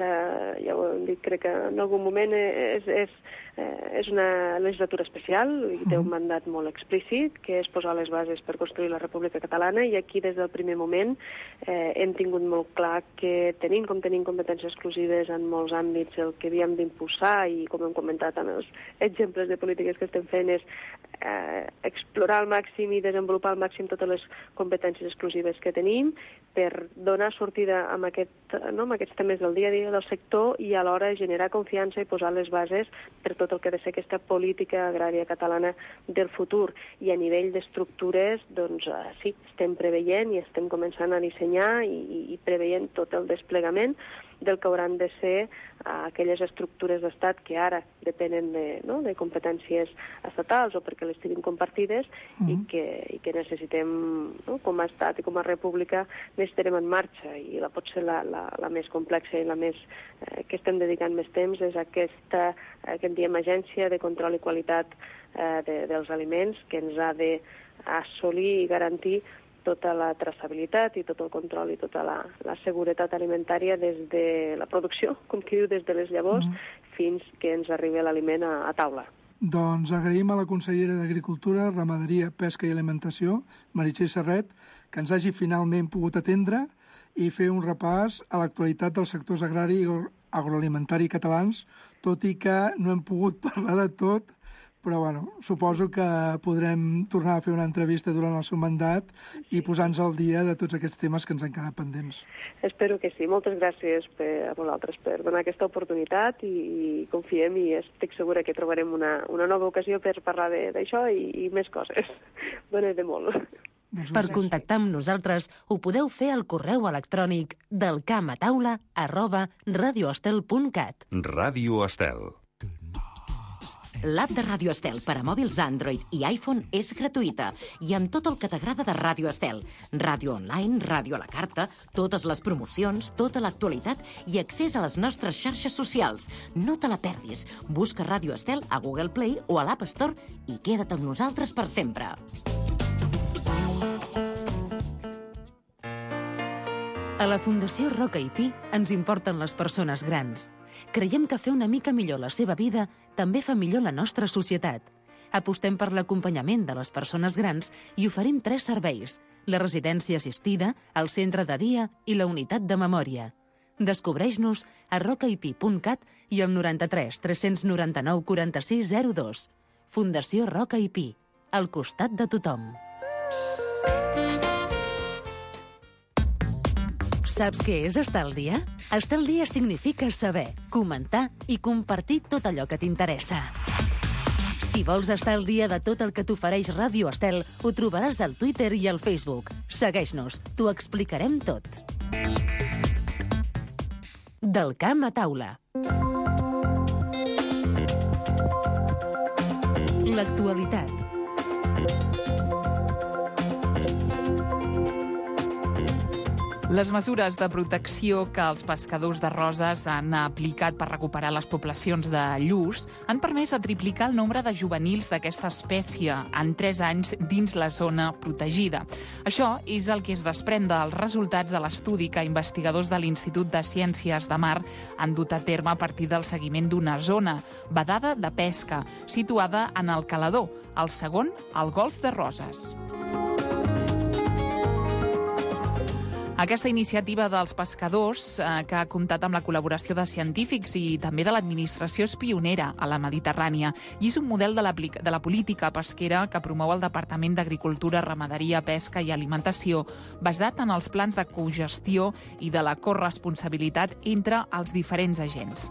ja ho hem dit, crec que en algun moment és, és, és una legislatura especial i té un mandat molt explícit, que és posar les bases per construir la República Catalana, i aquí des del primer moment eh, hem tingut molt clar que tenim com tenim competències exclusives en molts àmbits, el que havíem d'impulsar, i com hem comentat amb els exemples de polítiques que estem fent, és eh, explorar al màxim i desenvolupar al màxim totes les competències exclusives que tenim per donar sortida amb, aquest, no, amb aquests temes del dia a dia del sector i alhora generar confiança i posar les bases per tot el que ha de ser aquesta política agrària catalana del futur. I a nivell d'estructures, doncs sí, estem preveient i estem començant a dissenyar i, i preveient tot el desplegament del que hauran de ser uh, aquelles estructures d'estat que ara depenen de, no, de competències estatals o perquè les tenim compartides mm-hmm. i, que, i que necessitem, no, com a estat i com a república, necessitarem en marxa, i la pot ser la, la, la més complexa i la més eh, que estem dedicant més temps és aquesta, eh, que en diem agència de control i qualitat eh, de, dels aliments, que ens ha d'assolir i garantir tota la traçabilitat i tot el control i tota la, la seguretat alimentària des de la producció, com qui diu, des de les llavors, mm. fins que ens arribi l'aliment a, a taula. Doncs agraïm a la consellera d'Agricultura, Ramaderia, Pesca i Alimentació, Meritxell Serret, que ens hagi finalment pogut atendre i fer un repàs a l'actualitat dels sectors agrari i agroalimentari catalans, tot i que no hem pogut parlar de tot però bueno, suposo que podrem tornar a fer una entrevista durant el seu mandat i posar-nos al dia de tots aquests temes que ens han quedat pendents. Espero que sí. Moltes gràcies per, a vosaltres per donar aquesta oportunitat i, i confiem i estic segura que trobarem una, una nova ocasió per parlar d'això i, i més coses. Dóna de molt. Per contactar amb nosaltres ho podeu fer al correu electrònic del camp a taula arroba radioestel punt cat. Ràdio Estel. L'app de Ràdio Estel per a mòbils Android i iPhone és gratuïta i amb tot el que t'agrada de Ràdio Estel. Ràdio online, ràdio a la carta, totes les promocions, tota l'actualitat i accés a les nostres xarxes socials. No te la perdis. Busca Ràdio Estel a Google Play o a l'App Store i queda't amb nosaltres per sempre. A la Fundació Roca i Pi ens importen les persones grans. Creiem que fer una mica millor la seva vida també fa millor la nostra societat. Apostem per l'acompanyament de les persones grans i oferim tres serveis: la residència assistida, el centre de dia i la unitat de memòria. Descobreix-nos a rocaipi punt cat i al noranta-tres tres noranta-nou quaranta-sis zero dos. Fundació Roca i Pi, al costat de tothom. Saps què és estar al dia? Estar al dia significa saber, comentar i compartir tot allò que t'interessa. Si vols estar al dia de tot el que t'ofereix Ràdio Estel, ho trobaràs al Twitter i al Facebook. Segueix-nos, t'ho explicarem tot. Del camp a taula. L'actualitat. Les mesures de protecció que els pescadors de Roses han aplicat per recuperar les poblacions de lluç han permès a triplicar el nombre de juvenils d'aquesta espècie en tres anys dins la zona protegida. Això és el que es desprèn dels resultats de l'estudi que investigadors de l'Institut de Ciències de Mar han dut a terme a partir del seguiment d'una zona vedada de pesca situada en el Calador, el segon al Golf de Roses. Aquesta iniciativa dels pescadors, eh, que ha comptat amb la col·laboració de científics i també de l'administració, és pionera a la Mediterrània i és un model de la, de la política pesquera que promou el Departament d'Agricultura, Ramaderia, Pesca i Alimentació, basat en els plans de cogestió i de la corresponsabilitat entre els diferents agents.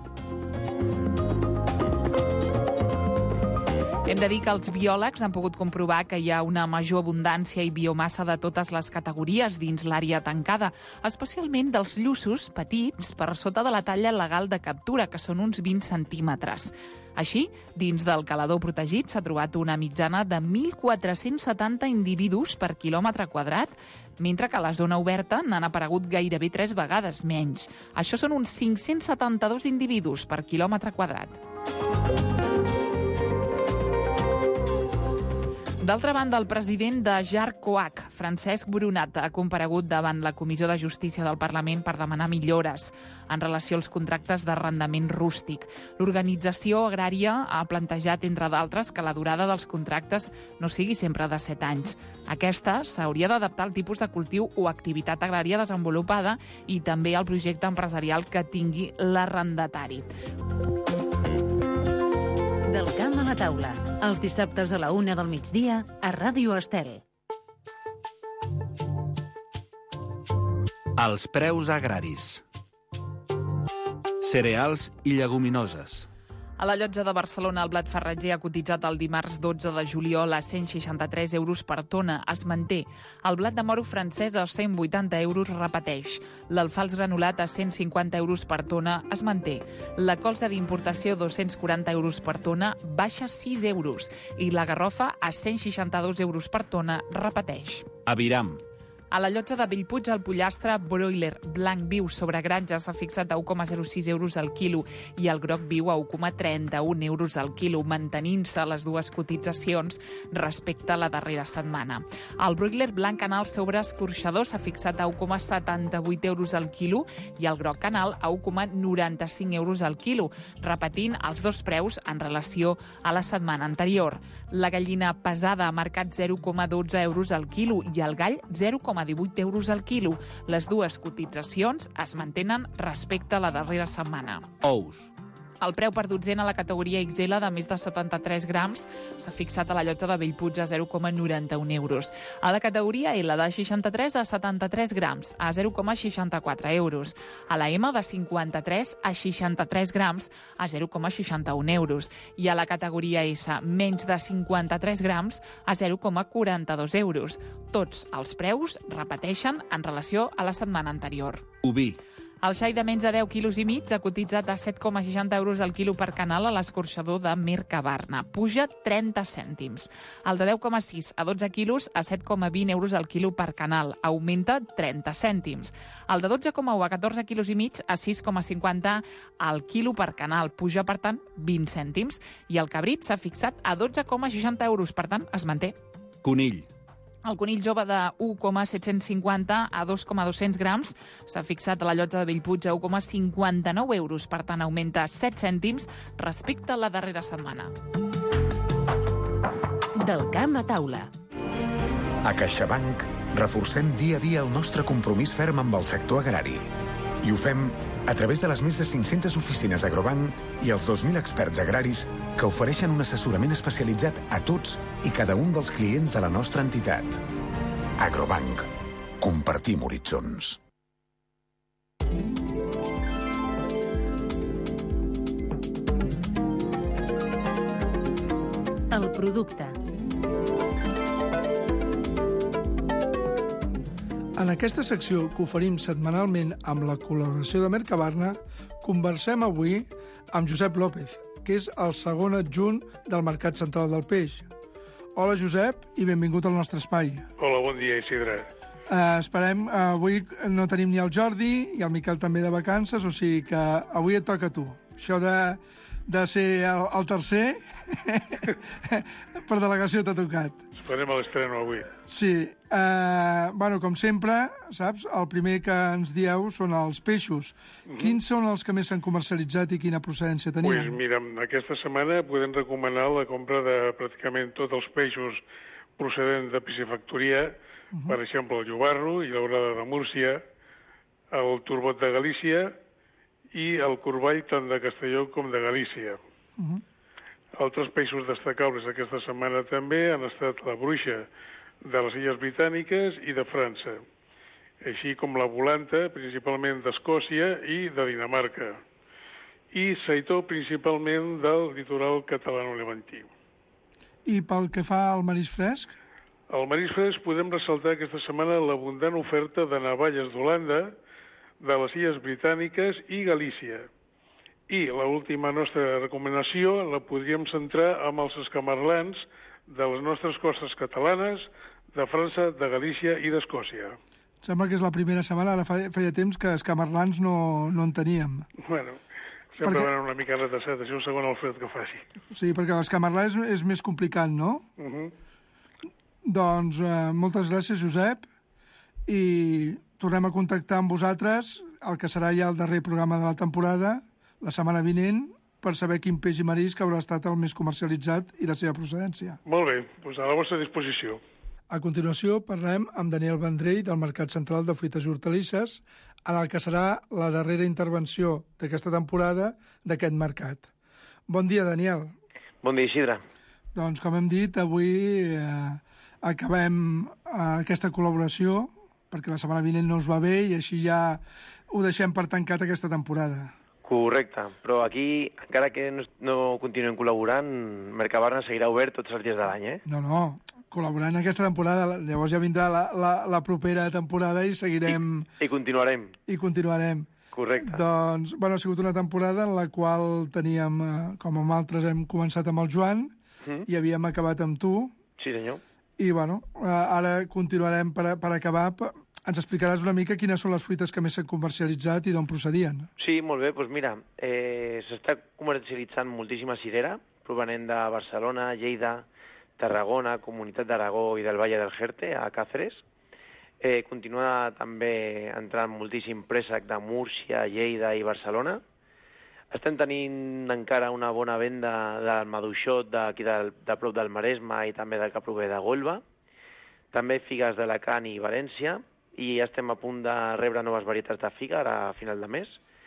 Hem de dir que els biòlegs han pogut comprovar que hi ha una major abundància i biomassa de totes les categories dins l'àrea tancada, especialment dels lluços petits per sota de la talla legal de captura, que són uns vint centímetres. Així, dins del calador protegit s'ha trobat una mitjana de mil quatre-cents setanta individus per quilòmetre quadrat, mentre que a la zona oberta n'han aparegut gairebé tres vegades menys. Això són uns cinc-cents setanta-dos individus per quilòmetre quadrat. D'altra banda, el president de Jar-Coac, Francesc Brunat, ha comparegut davant la Comissió de Justícia del Parlament per demanar millores en relació als contractes d'arrendament rústic. L'organització agrària ha plantejat, entre d'altres, que la durada dels contractes no sigui sempre de set anys. Aquesta s'hauria d'adaptar al tipus de cultiu o activitat agrària desenvolupada i també al projecte empresarial que tingui l'arrendatari. Del camp a la taula, els dissabtes a la una del migdia a Ràdio Estel. Els preus agraris. Cereals i lleguminoses. A la Llotja de Barcelona, el blat farratger ha cotitzat el dimarts dotze de juliol a cent seixanta-tres euros per tona. Es manté. El blat de moro francès a cent vuitanta euros repeteix. L'alfals granulat a cent cinquanta euros per tona es manté. La colza d'importació dos-cents quaranta euros per tona baixa sis euros. I la garrofa a cent seixanta-dos euros per tona repeteix. Aviram. A la Llotja de Bellpuig, el pollastre broiler blanc viu sobre granja s'ha fixat a u coma zero sis euros al quilo i el groc viu a u coma trenta-un euros al quilo, mantenint-se les dues cotitzacions respecte a la darrera setmana. El broiler blanc canal sobre escorxador s'ha fixat a u coma setanta-vuit euros al quilo i el groc canal a u coma noranta-cinc euros al quilo, repetint els dos preus en relació a la setmana anterior. La gallina pesada ha marcat zero coma dotze euros al quilo i el gall zero coma divuit euros al quilo. Les dues cotitzacions es mantenen respecte a la darrera setmana. Ous. El preu per dotzena a la categoria X L de més de setanta-tres grams s'ha fixat a la Llotja de Bellpuig a zero coma noranta-un euros. A la categoria L de seixanta-tres a setanta-tres grams a zero coma seixanta-quatre euros. A la M de cinquanta-tres a seixanta-tres grams a zero coma seixanta-un euros. I a la categoria S menys de cinquanta-tres grams a zero coma quaranta-dos euros. Tots els preus repeteixen en relació a la setmana anterior. Oví. El xai de menys de deu quilos i mig ha cotitzat a set coma seixanta euros al quilo per canal a l'escorxador de Mercabarna. Puja trenta cèntims. El de deu coma sis a dotze quilos a set coma vint euros al quilo per canal. Augmenta trenta cèntims. El de dotze coma u a catorze quilos i mig a sis coma cinquanta al quilo per canal. Puja, per tant, vint cèntims. I el cabrit s'ha fixat a dotze coma seixanta euros. Per tant, es manté. Conill. El conill jove de u coma set-cents cinquanta a dos coma dos-cents grams s'ha fixat a la Llotja de Bellpuig a u coma cinquanta-nou euros. Per tant, augmenta set cèntims respecte a la darrera setmana. Del camp a taula. A CaixaBank reforcem dia a dia el nostre compromís ferm amb el sector agrari. I ho fem a través de les més de cinc-centes oficines Agrobank i els dos mil experts agraris que ofereixen un assessorament especialitzat a tots i cada un dels clients de la nostra entitat. Agrobank. Compartim horitzons. El producte. En aquesta secció que oferim setmanalment amb la col·laboració de Mercabarna, conversem avui amb Josep López, que és el segon adjunt del Mercat Central del Peix. Hola, Josep, i benvingut al nostre espai. Hola, bon dia, Isidre. Uh, esperem, uh, avui no tenim ni el Jordi i el Miquel també de vacances, o sigui que avui et toca a tu. Això de, de ser el, el tercer, per delegació t'ha tocat. Esperem a l'estreno avui. Sí. Uh, bueno, com sempre, saps, el primer que ens dieu són els peixos. Mm-hmm. Quins són els que més s'han comercialitzat i quina procedència tenien? Pues mira, aquesta setmana podem recomanar la compra de pràcticament tots els peixos procedents de piscifactoria, uh-huh. Per exemple, el llobarro i l'aurada de Múrcia, el turbot de Galícia i el corball tant de Castelló com de Galícia. Uh-huh. Altres peixos destacables aquesta setmana també han estat la bruixa de les Illes Britàniques i de França, així com la volanta, principalment d'Escòcia i de Dinamarca, i seitó, principalment del litoral catalano-levantí. I pel que fa al marisc fresc? Al marisc fresc podem ressaltar aquesta setmana l'abundant oferta de navalles d'Holanda, de les Illes Britàniques i Galícia. I l'última nostra recomanació la podríem centrar amb els escamarlans de les nostres costes catalanes, de França, de Galícia i d'Escòcia. Sembla que és la primera setmana, ara feia temps que escamarlans no, no en teníem. Bueno, sempre perquè... van una mica retrasat, això segon el fred que faci. Sí, perquè l'escamarlà és, és més complicat, no? Uh-huh. Doncs eh, moltes gràcies, Josep, i tornem a contactar amb vosaltres, el que serà ja el darrer programa de la temporada, la setmana vinent, per saber quin peix i marisc haurà estat el més comercialitzat i la seva procedència. Molt bé, doncs a la vostra disposició. A continuació parlem amb Daniel Vendrell del Mercat Central de Fruites i Hortalisses, en el que serà la darrera intervenció d'aquesta temporada d'aquest mercat. Bon dia, Daniel. Bon dia, Isidre. Doncs, com hem dit, avui eh, acabem eh, aquesta col·laboració, perquè la setmana vinent no us va bé i així ja ho deixem per tancat aquesta temporada. Correcte, però aquí, encara que no, no continuem col·laborant, Mercabarna seguirà obert tots els dies de l'any, eh? No, no, col·laborant aquesta temporada, llavors ja vindrà la, la, la propera temporada i seguirem... I, I continuarem. I continuarem. Correcte. Doncs, bueno, ha sigut una temporada en la qual teníem, eh, com amb altres, hem començat amb el Joan mm. i havíem acabat amb tu. Sí, senyor. I, bueno, eh, ara continuarem per, per acabar... Ens explicaràs una mica quines són les fruites que més s'han comercialitzat i d'on procedien. Sí, molt bé. Doncs mira, eh, s'està comercialitzant moltíssima cirera, provenent de Barcelona, Lleida, Tarragona, Comunitat d'Aragó i del Valle del Jerte, a Càceres. Eh, continua també entrant moltíssim préssec de Múrcia, Lleida i Barcelona. Estem tenint encara una bona venda del maduixot d'aquí de, de prop del Maresme i també del que prové de Golba. També figues d'Alacant i València, i ja estem a punt de rebre noves varietats de figa ara a final de mes.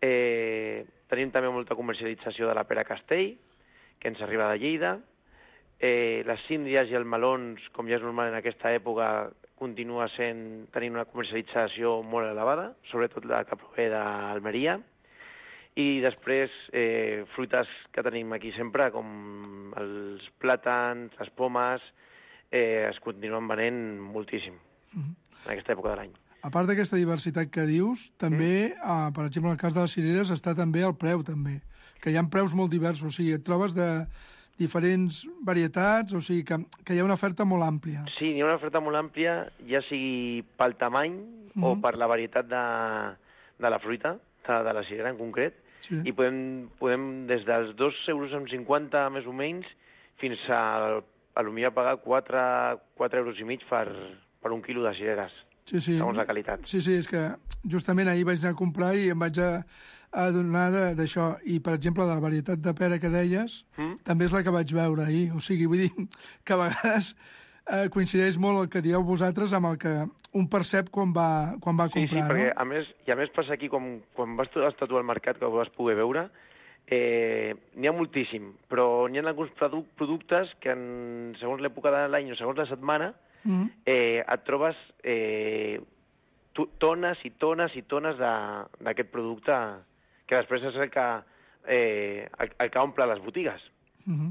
Eh, tenim també molta comercialització de la pera Castell, que ens arriba de Lleida. Eh, les síndries i els melons, com ja és normal en aquesta època, continua sent, tenint una comercialització molt elevada, sobretot la que prové d'Almeria. I després, eh, fruites que tenim aquí sempre, com els plàtans, les pomes, eh, es continuen venent moltíssim Mhm. en aquesta època de l'any. A part d'aquesta diversitat que dius, també, mm. eh, per exemple, en el cas de les cireres, està també el preu, també, que hi ha preus molt diversos, o sigui, et trobes de diferents varietats, o sigui, que, que hi ha una oferta molt àmplia. Sí, hi ha una oferta molt àmplia, ja sigui pel tamany mm. o per la varietat de, de la fruita, de, de la cirera en concret, sí. I podem, podem des dels dos euros amb cinquanta més o menys fins a, a lo millor pagar quatre euros i mig per, per un quilo de cireres, sí, sí. segons la qualitat. Sí, sí, és que justament ahir vaig anar a comprar i em vaig a, adonar d'això. I, per exemple, de la varietat de pera que deies, mm? també és la que vaig veure ahir. O sigui, vull dir que a vegades eh, coincideix molt el que dieu vosaltres amb el que un percep quan va, quan va sí, comprar, sí, perquè no? a més, i a més passa aquí, quan, quan vas estar tu al mercat, que ho vas poder veure, eh, n'hi ha moltíssim, però n'hi ha alguns produ productes que, en, segons l'època de l'any o segons la setmana, mm. eh, et trobes eh, tones i tones i tones d'aquest producte que després és el que, eh, el, el que omple les botigues. Mm-hmm.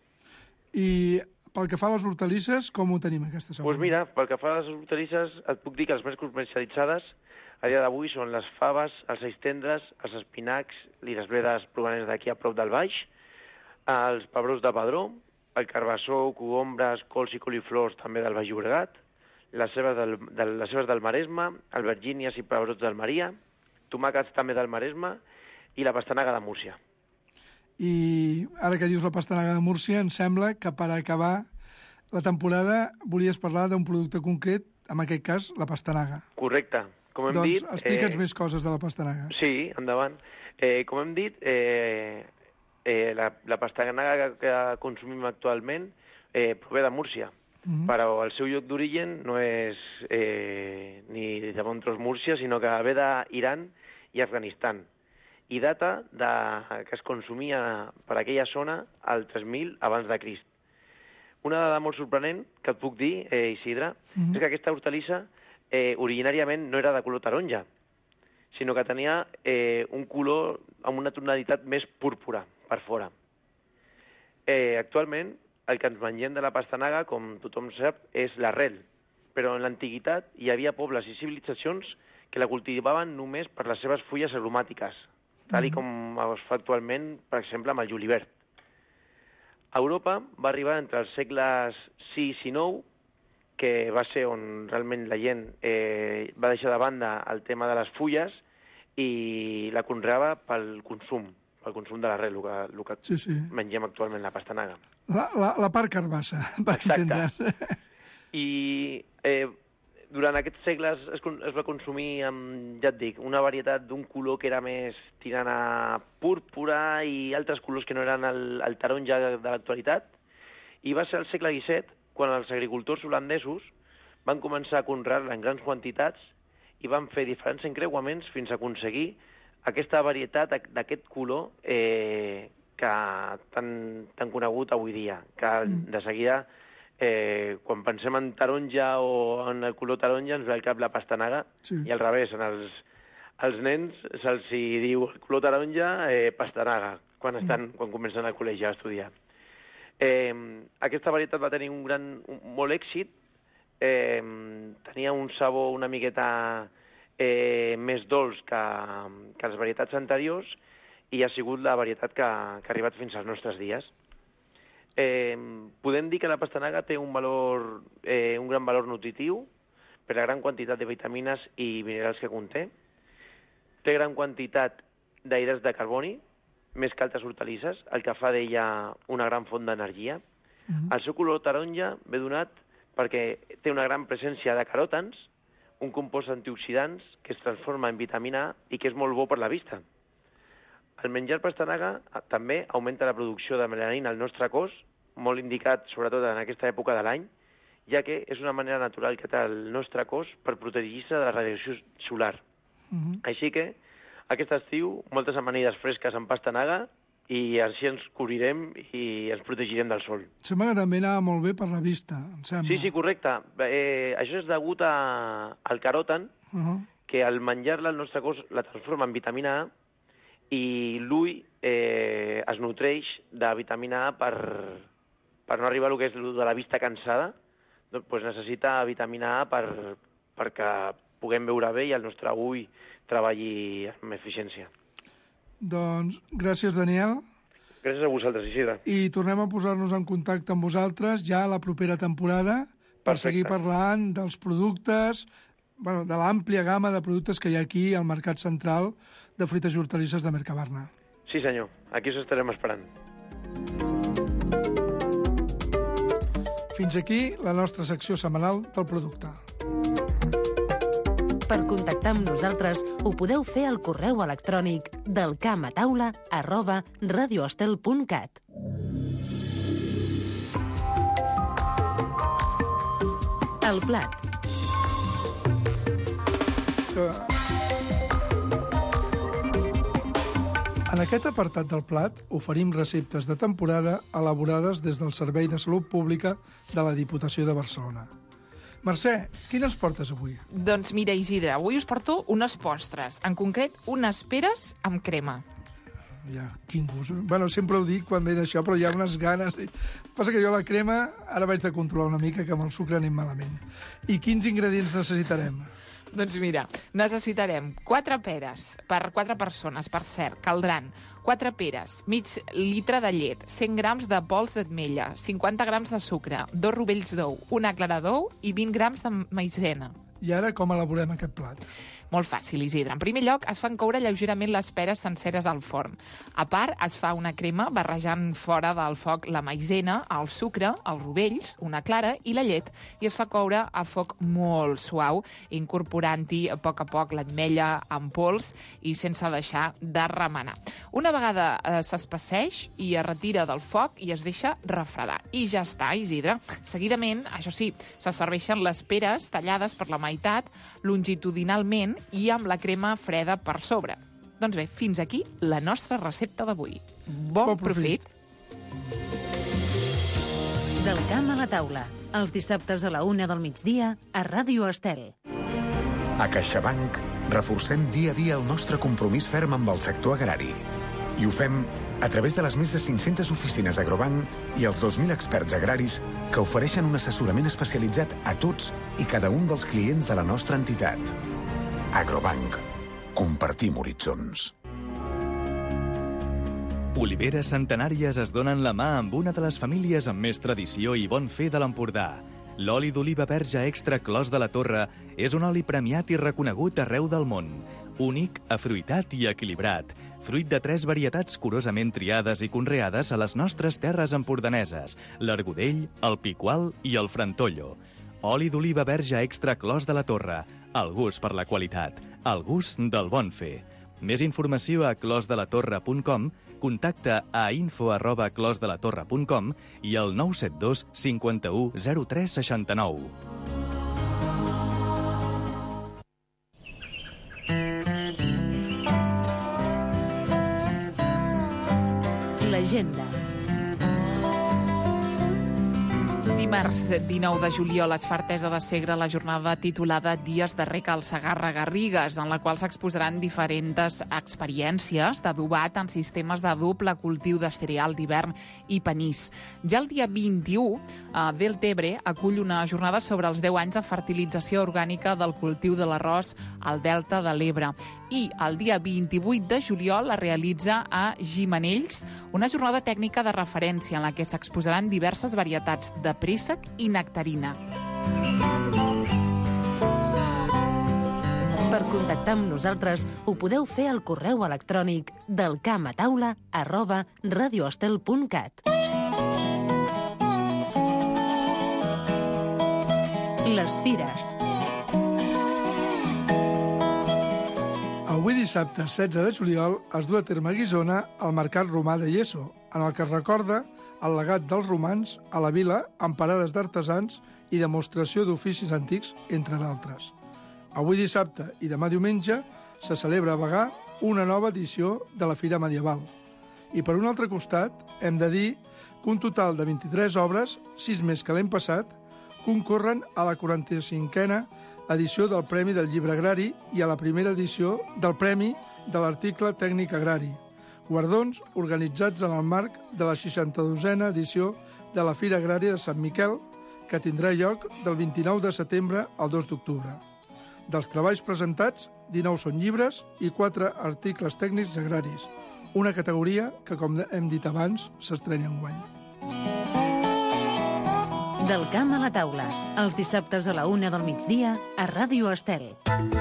I pel que fa a les hortalisses, com ho tenim aquesta setmana? Doncs pues mira, pel que fa a les hortalisses, et puc dir que les més comercialitzades a dia d'avui són les faves, els eix tendres, els espinacs i les bledes provenents d'aquí a prop del Baix, els pebrots de Padró, el carbassó, cogombres, cols i coliflors també del Baix Llobregat, les cebes del, de, les cebes del Maresme, albergínies i pebrots d'Almeria, tomàquets també del Maresme i la pastanaga de Múrcia. I ara que dius la pastanaga de Múrcia, em sembla que per acabar la temporada volies parlar d'un producte concret, en aquest cas, la pastanaga. Correcte. Com hem doncs dit... explica'ns eh... més coses de la pastanaga. Sí, endavant. Eh, com hem dit, eh, eh, la, la pastanaga que, que consumim actualment eh, prové de Múrcia, mm-hmm. però el seu lloc d'origen no és eh, ni de bon tros Múrcia, sinó que ve d'Iran i Afganistan, i data de, que es consumia per aquella zona al tres mil abans de Crist. Una dada molt sorprenent que et puc dir, eh, Isidre, mm-hmm. és que aquesta hortalissa eh, originàriament no era de color taronja, sinó que tenia eh, un color amb una tonalitat més púrpura per fora. Eh, actualment, el que ens mengem de la pastanaga, com tothom sap, és l'arrel, però en l'antiguitat hi havia pobles i civilitzacions que la cultivaven només per les seves fulles aromàtiques, tal i com es fa actualment, per exemple, amb el julivert. A Europa va arribar entre els segles sis i nou, que va ser on realment la gent eh, va deixar de banda el tema de les fulles i la conreava pel consum, pel consum de l'arrel, el que, el que sí, sí. mengem actualment, la pastanaga. La, la, la part carbassa, per entendre's. I eh, durant aquests segles es, es va consumir, amb, ja et dic, una varietat d'un color que era més tirant a púrpura i altres colors que no eren el, el taronja de, de l'actualitat. I va ser al segle disset quan els agricultors holandesos van començar a conrear-la en grans quantitats i van fer diferents encreuaments fins a aconseguir aquesta varietat d'aquest color eh, que tan, tan conegut avui dia, que de seguida, eh, quan pensem en taronja o en el color taronja, ens ve al cap la pastanaga, sí. I al revés, en els, els nens se'ls diu el color taronja, eh, pastanaga, quan, estan, quan comencen al col·legi a estudiar. Eh, aquesta varietat va tenir un gran, un, molt èxit, eh, tenia un sabor una miqueta eh, més dolç que, que les varietats anteriors i ha sigut la varietat que, que ha arribat fins als nostres dies. Eh, podem dir que la pastanaga té un, valor, eh, un gran valor nutritiu per la gran quantitat de vitamines i minerals que conté, té gran quantitat d'hidrats de carboni, més que altres hortalisses, el que fa d'ella una gran font d'energia. Mm-hmm. El seu color taronja ve donat perquè té una gran presència de caròtens, un compost antioxidants que es transforma en vitamina A i que és molt bo per la vista. El menjar pastanaga també augmenta la producció de melanina al nostre cos, molt indicat sobretot en aquesta època de l'any, ja que és una manera natural que té el nostre cos per protegir-se de la radiació solar. Mm-hmm. Així que aquest estiu moltes amanides fresques amb pastanaga i així ens cobrirem i ens protegirem del sol. Sembla que també anava molt bé per la vista, em sembla. Sí, sí, correcte. Eh, això és degut a, al caròtan, uh -huh. que al menjar-la el nostre cos la transforma en vitamina A i l'ull eh, es nutreix de vitamina A per, per no arribar a lo que és de la vista cansada, doncs necessita vitamina A per, perquè puguem veure bé i el nostre ull treballi amb eficiència. Doncs gràcies, Daniel. Gràcies a vosaltres, Isidre. I tornem a posar-nos en contacte amb vosaltres ja a la propera temporada per Perfecte. seguir parlant dels productes, bueno, de l'àmplia gamma de productes que hi ha aquí al Mercat Central de Fruites i Hortalisses de Mercabarna. Sí, senyor. Aquí us estarem esperant. Fins aquí la nostra secció setmanal del producte. Per contactar amb nosaltres ho podeu fer al correu electrònic del camp a taula arroba radioestel punt cat. El plat. En aquest apartat del plat oferim receptes de temporada elaborades des del Servei de Salut Pública de la Diputació de Barcelona. Mercè, quines ens portes avui? Doncs mira, Isidre, avui us porto unes postres, en concret unes peres amb crema. Ja, quin gust. Bueno, sempre ho dic quan ve d'això, però hi ha unes ganes. Passa que jo la crema ara vaig de controlar una mica, que amb el sucre anem malament. I quins ingredients necessitarem? Doncs mira, necessitarem quatre peres per quatre persones, per cert, caldran quatre peres, mig litre de llet, cent grams de pols d'ametlla, cinquanta grams de sucre, dos rovells d'ou, una clara d'ou i vint grams de maïzena. I ara com elaborem aquest plat? Molt fàcil, Isidre. En primer lloc, es fan coure lleugerament les peres senceres al forn. A part, es fa una crema barrejant fora del foc la maïzena, el sucre, els rovells, una clara i la llet, i es fa coure a foc molt suau, incorporant-hi a poc a poc l'ametlla en pols i sense deixar de remenar. Una vegada eh, s'espesseix i es retira del foc i es deixa refredar. I ja està, Isidre. Seguidament, això sí, se serveixen les peres tallades per la meitat, longitudinalment i amb la crema freda per sobre. Doncs bé, fins aquí la nostra recepta d'avui. Bon, bon profit! Del camp a la taula, els dissabtes a la una del migdia a Ràdio Estel. A CaixaBank reforcem dia a dia el nostre compromís ferm amb el sector agrari. I ho fem a través de les més de cinc-centes oficines Agrobank i els dos mil experts agraris que ofereixen un assessorament especialitzat a tots i cada un dels clients de la nostra entitat. Agrobank. Compartim horitzons. Oliveres centenàries es donen la mà amb una de les famílies amb més tradició i bon fer de l'Empordà. L'oli d'oliva verge extra Clos de la Torre és un oli premiat i reconegut arreu del món. Únic, afruitat i equilibrat. Fruit de tres varietats curosament triades i conreades a les nostres terres empordaneses, l'Argudell, el Picual i el Frantollo. Oli d'oliva verge extra Clos de la Torre. El gust per la qualitat. El gust del bon fer. Més informació a clos de la torre punt com, contacta a info arroba clos de la torre punt com i al nou set dos cinquanta-u zero tres seixanta-nou. L'agenda. Dimarts dinou de juliol es fa a Artesa de Segre la jornada titulada Dies de Rec al Segarra-Garrigues, en la qual s'exposaran diferents experiències d'adobat en sistemes de doble cultiu de cereal d'hivern i panís. Ja el dia vint-i-u, eh, Deltebre acull una jornada sobre els deu anys de fertilització orgànica del cultiu de l'arròs al Delta de l'Ebre. I el dia vint-i-vuit de juliol es realitza a Gimenells una jornada tècnica de referència en la que s'exposaran diverses varietats de préssec i nectarina. Per contactar amb nosaltres ho podeu fer al correu electrònic del camp a taula arroba radioestel punt cat. Les fires. Avui dissabte, setze de juliol, es du a terme a Guissona el Mercat Romà de Lleso, en el que es recorda el legat dels romans a la vila amb parades d'artesans i demostració d'oficis antics, entre d'altres. Avui dissabte i demà diumenge se celebra a Bagà una nova edició de la Fira Medieval. I per un altre costat, hem de dir que un total de vint-i-tres obres, sis més que l'any passat, concorren a la quaranta-cinquena edició del Premi del Llibre Agrari i a la primera edició del Premi de l'Article Tècnic Agrari, guardons organitzats en el marc de la seixanta-dosena edició de la Fira Agrària de Sant Miquel, que tindrà lloc del vint-i-nou de setembre al dos d'octubre. Dels treballs presentats, dinou són llibres i quatre articles tècnics agraris, una categoria que, com hem dit abans, s'estrenya enguany. Del camp a la taula, els dissabtes a la una del migdia a Ràdio Estel.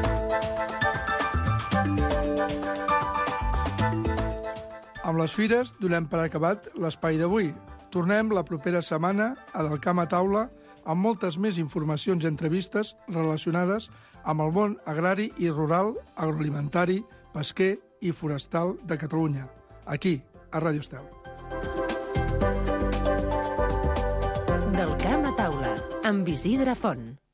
Amb les fires donem per acabat l'espai d'avui. Tornem la propera setmana a Del camp a taula amb moltes més informacions i entrevistes relacionades amb el món agrari i rural, agroalimentari, pesquer i forestal de Catalunya, aquí, a Ràdio Estel. Del camp a taula, amb Isidre Font.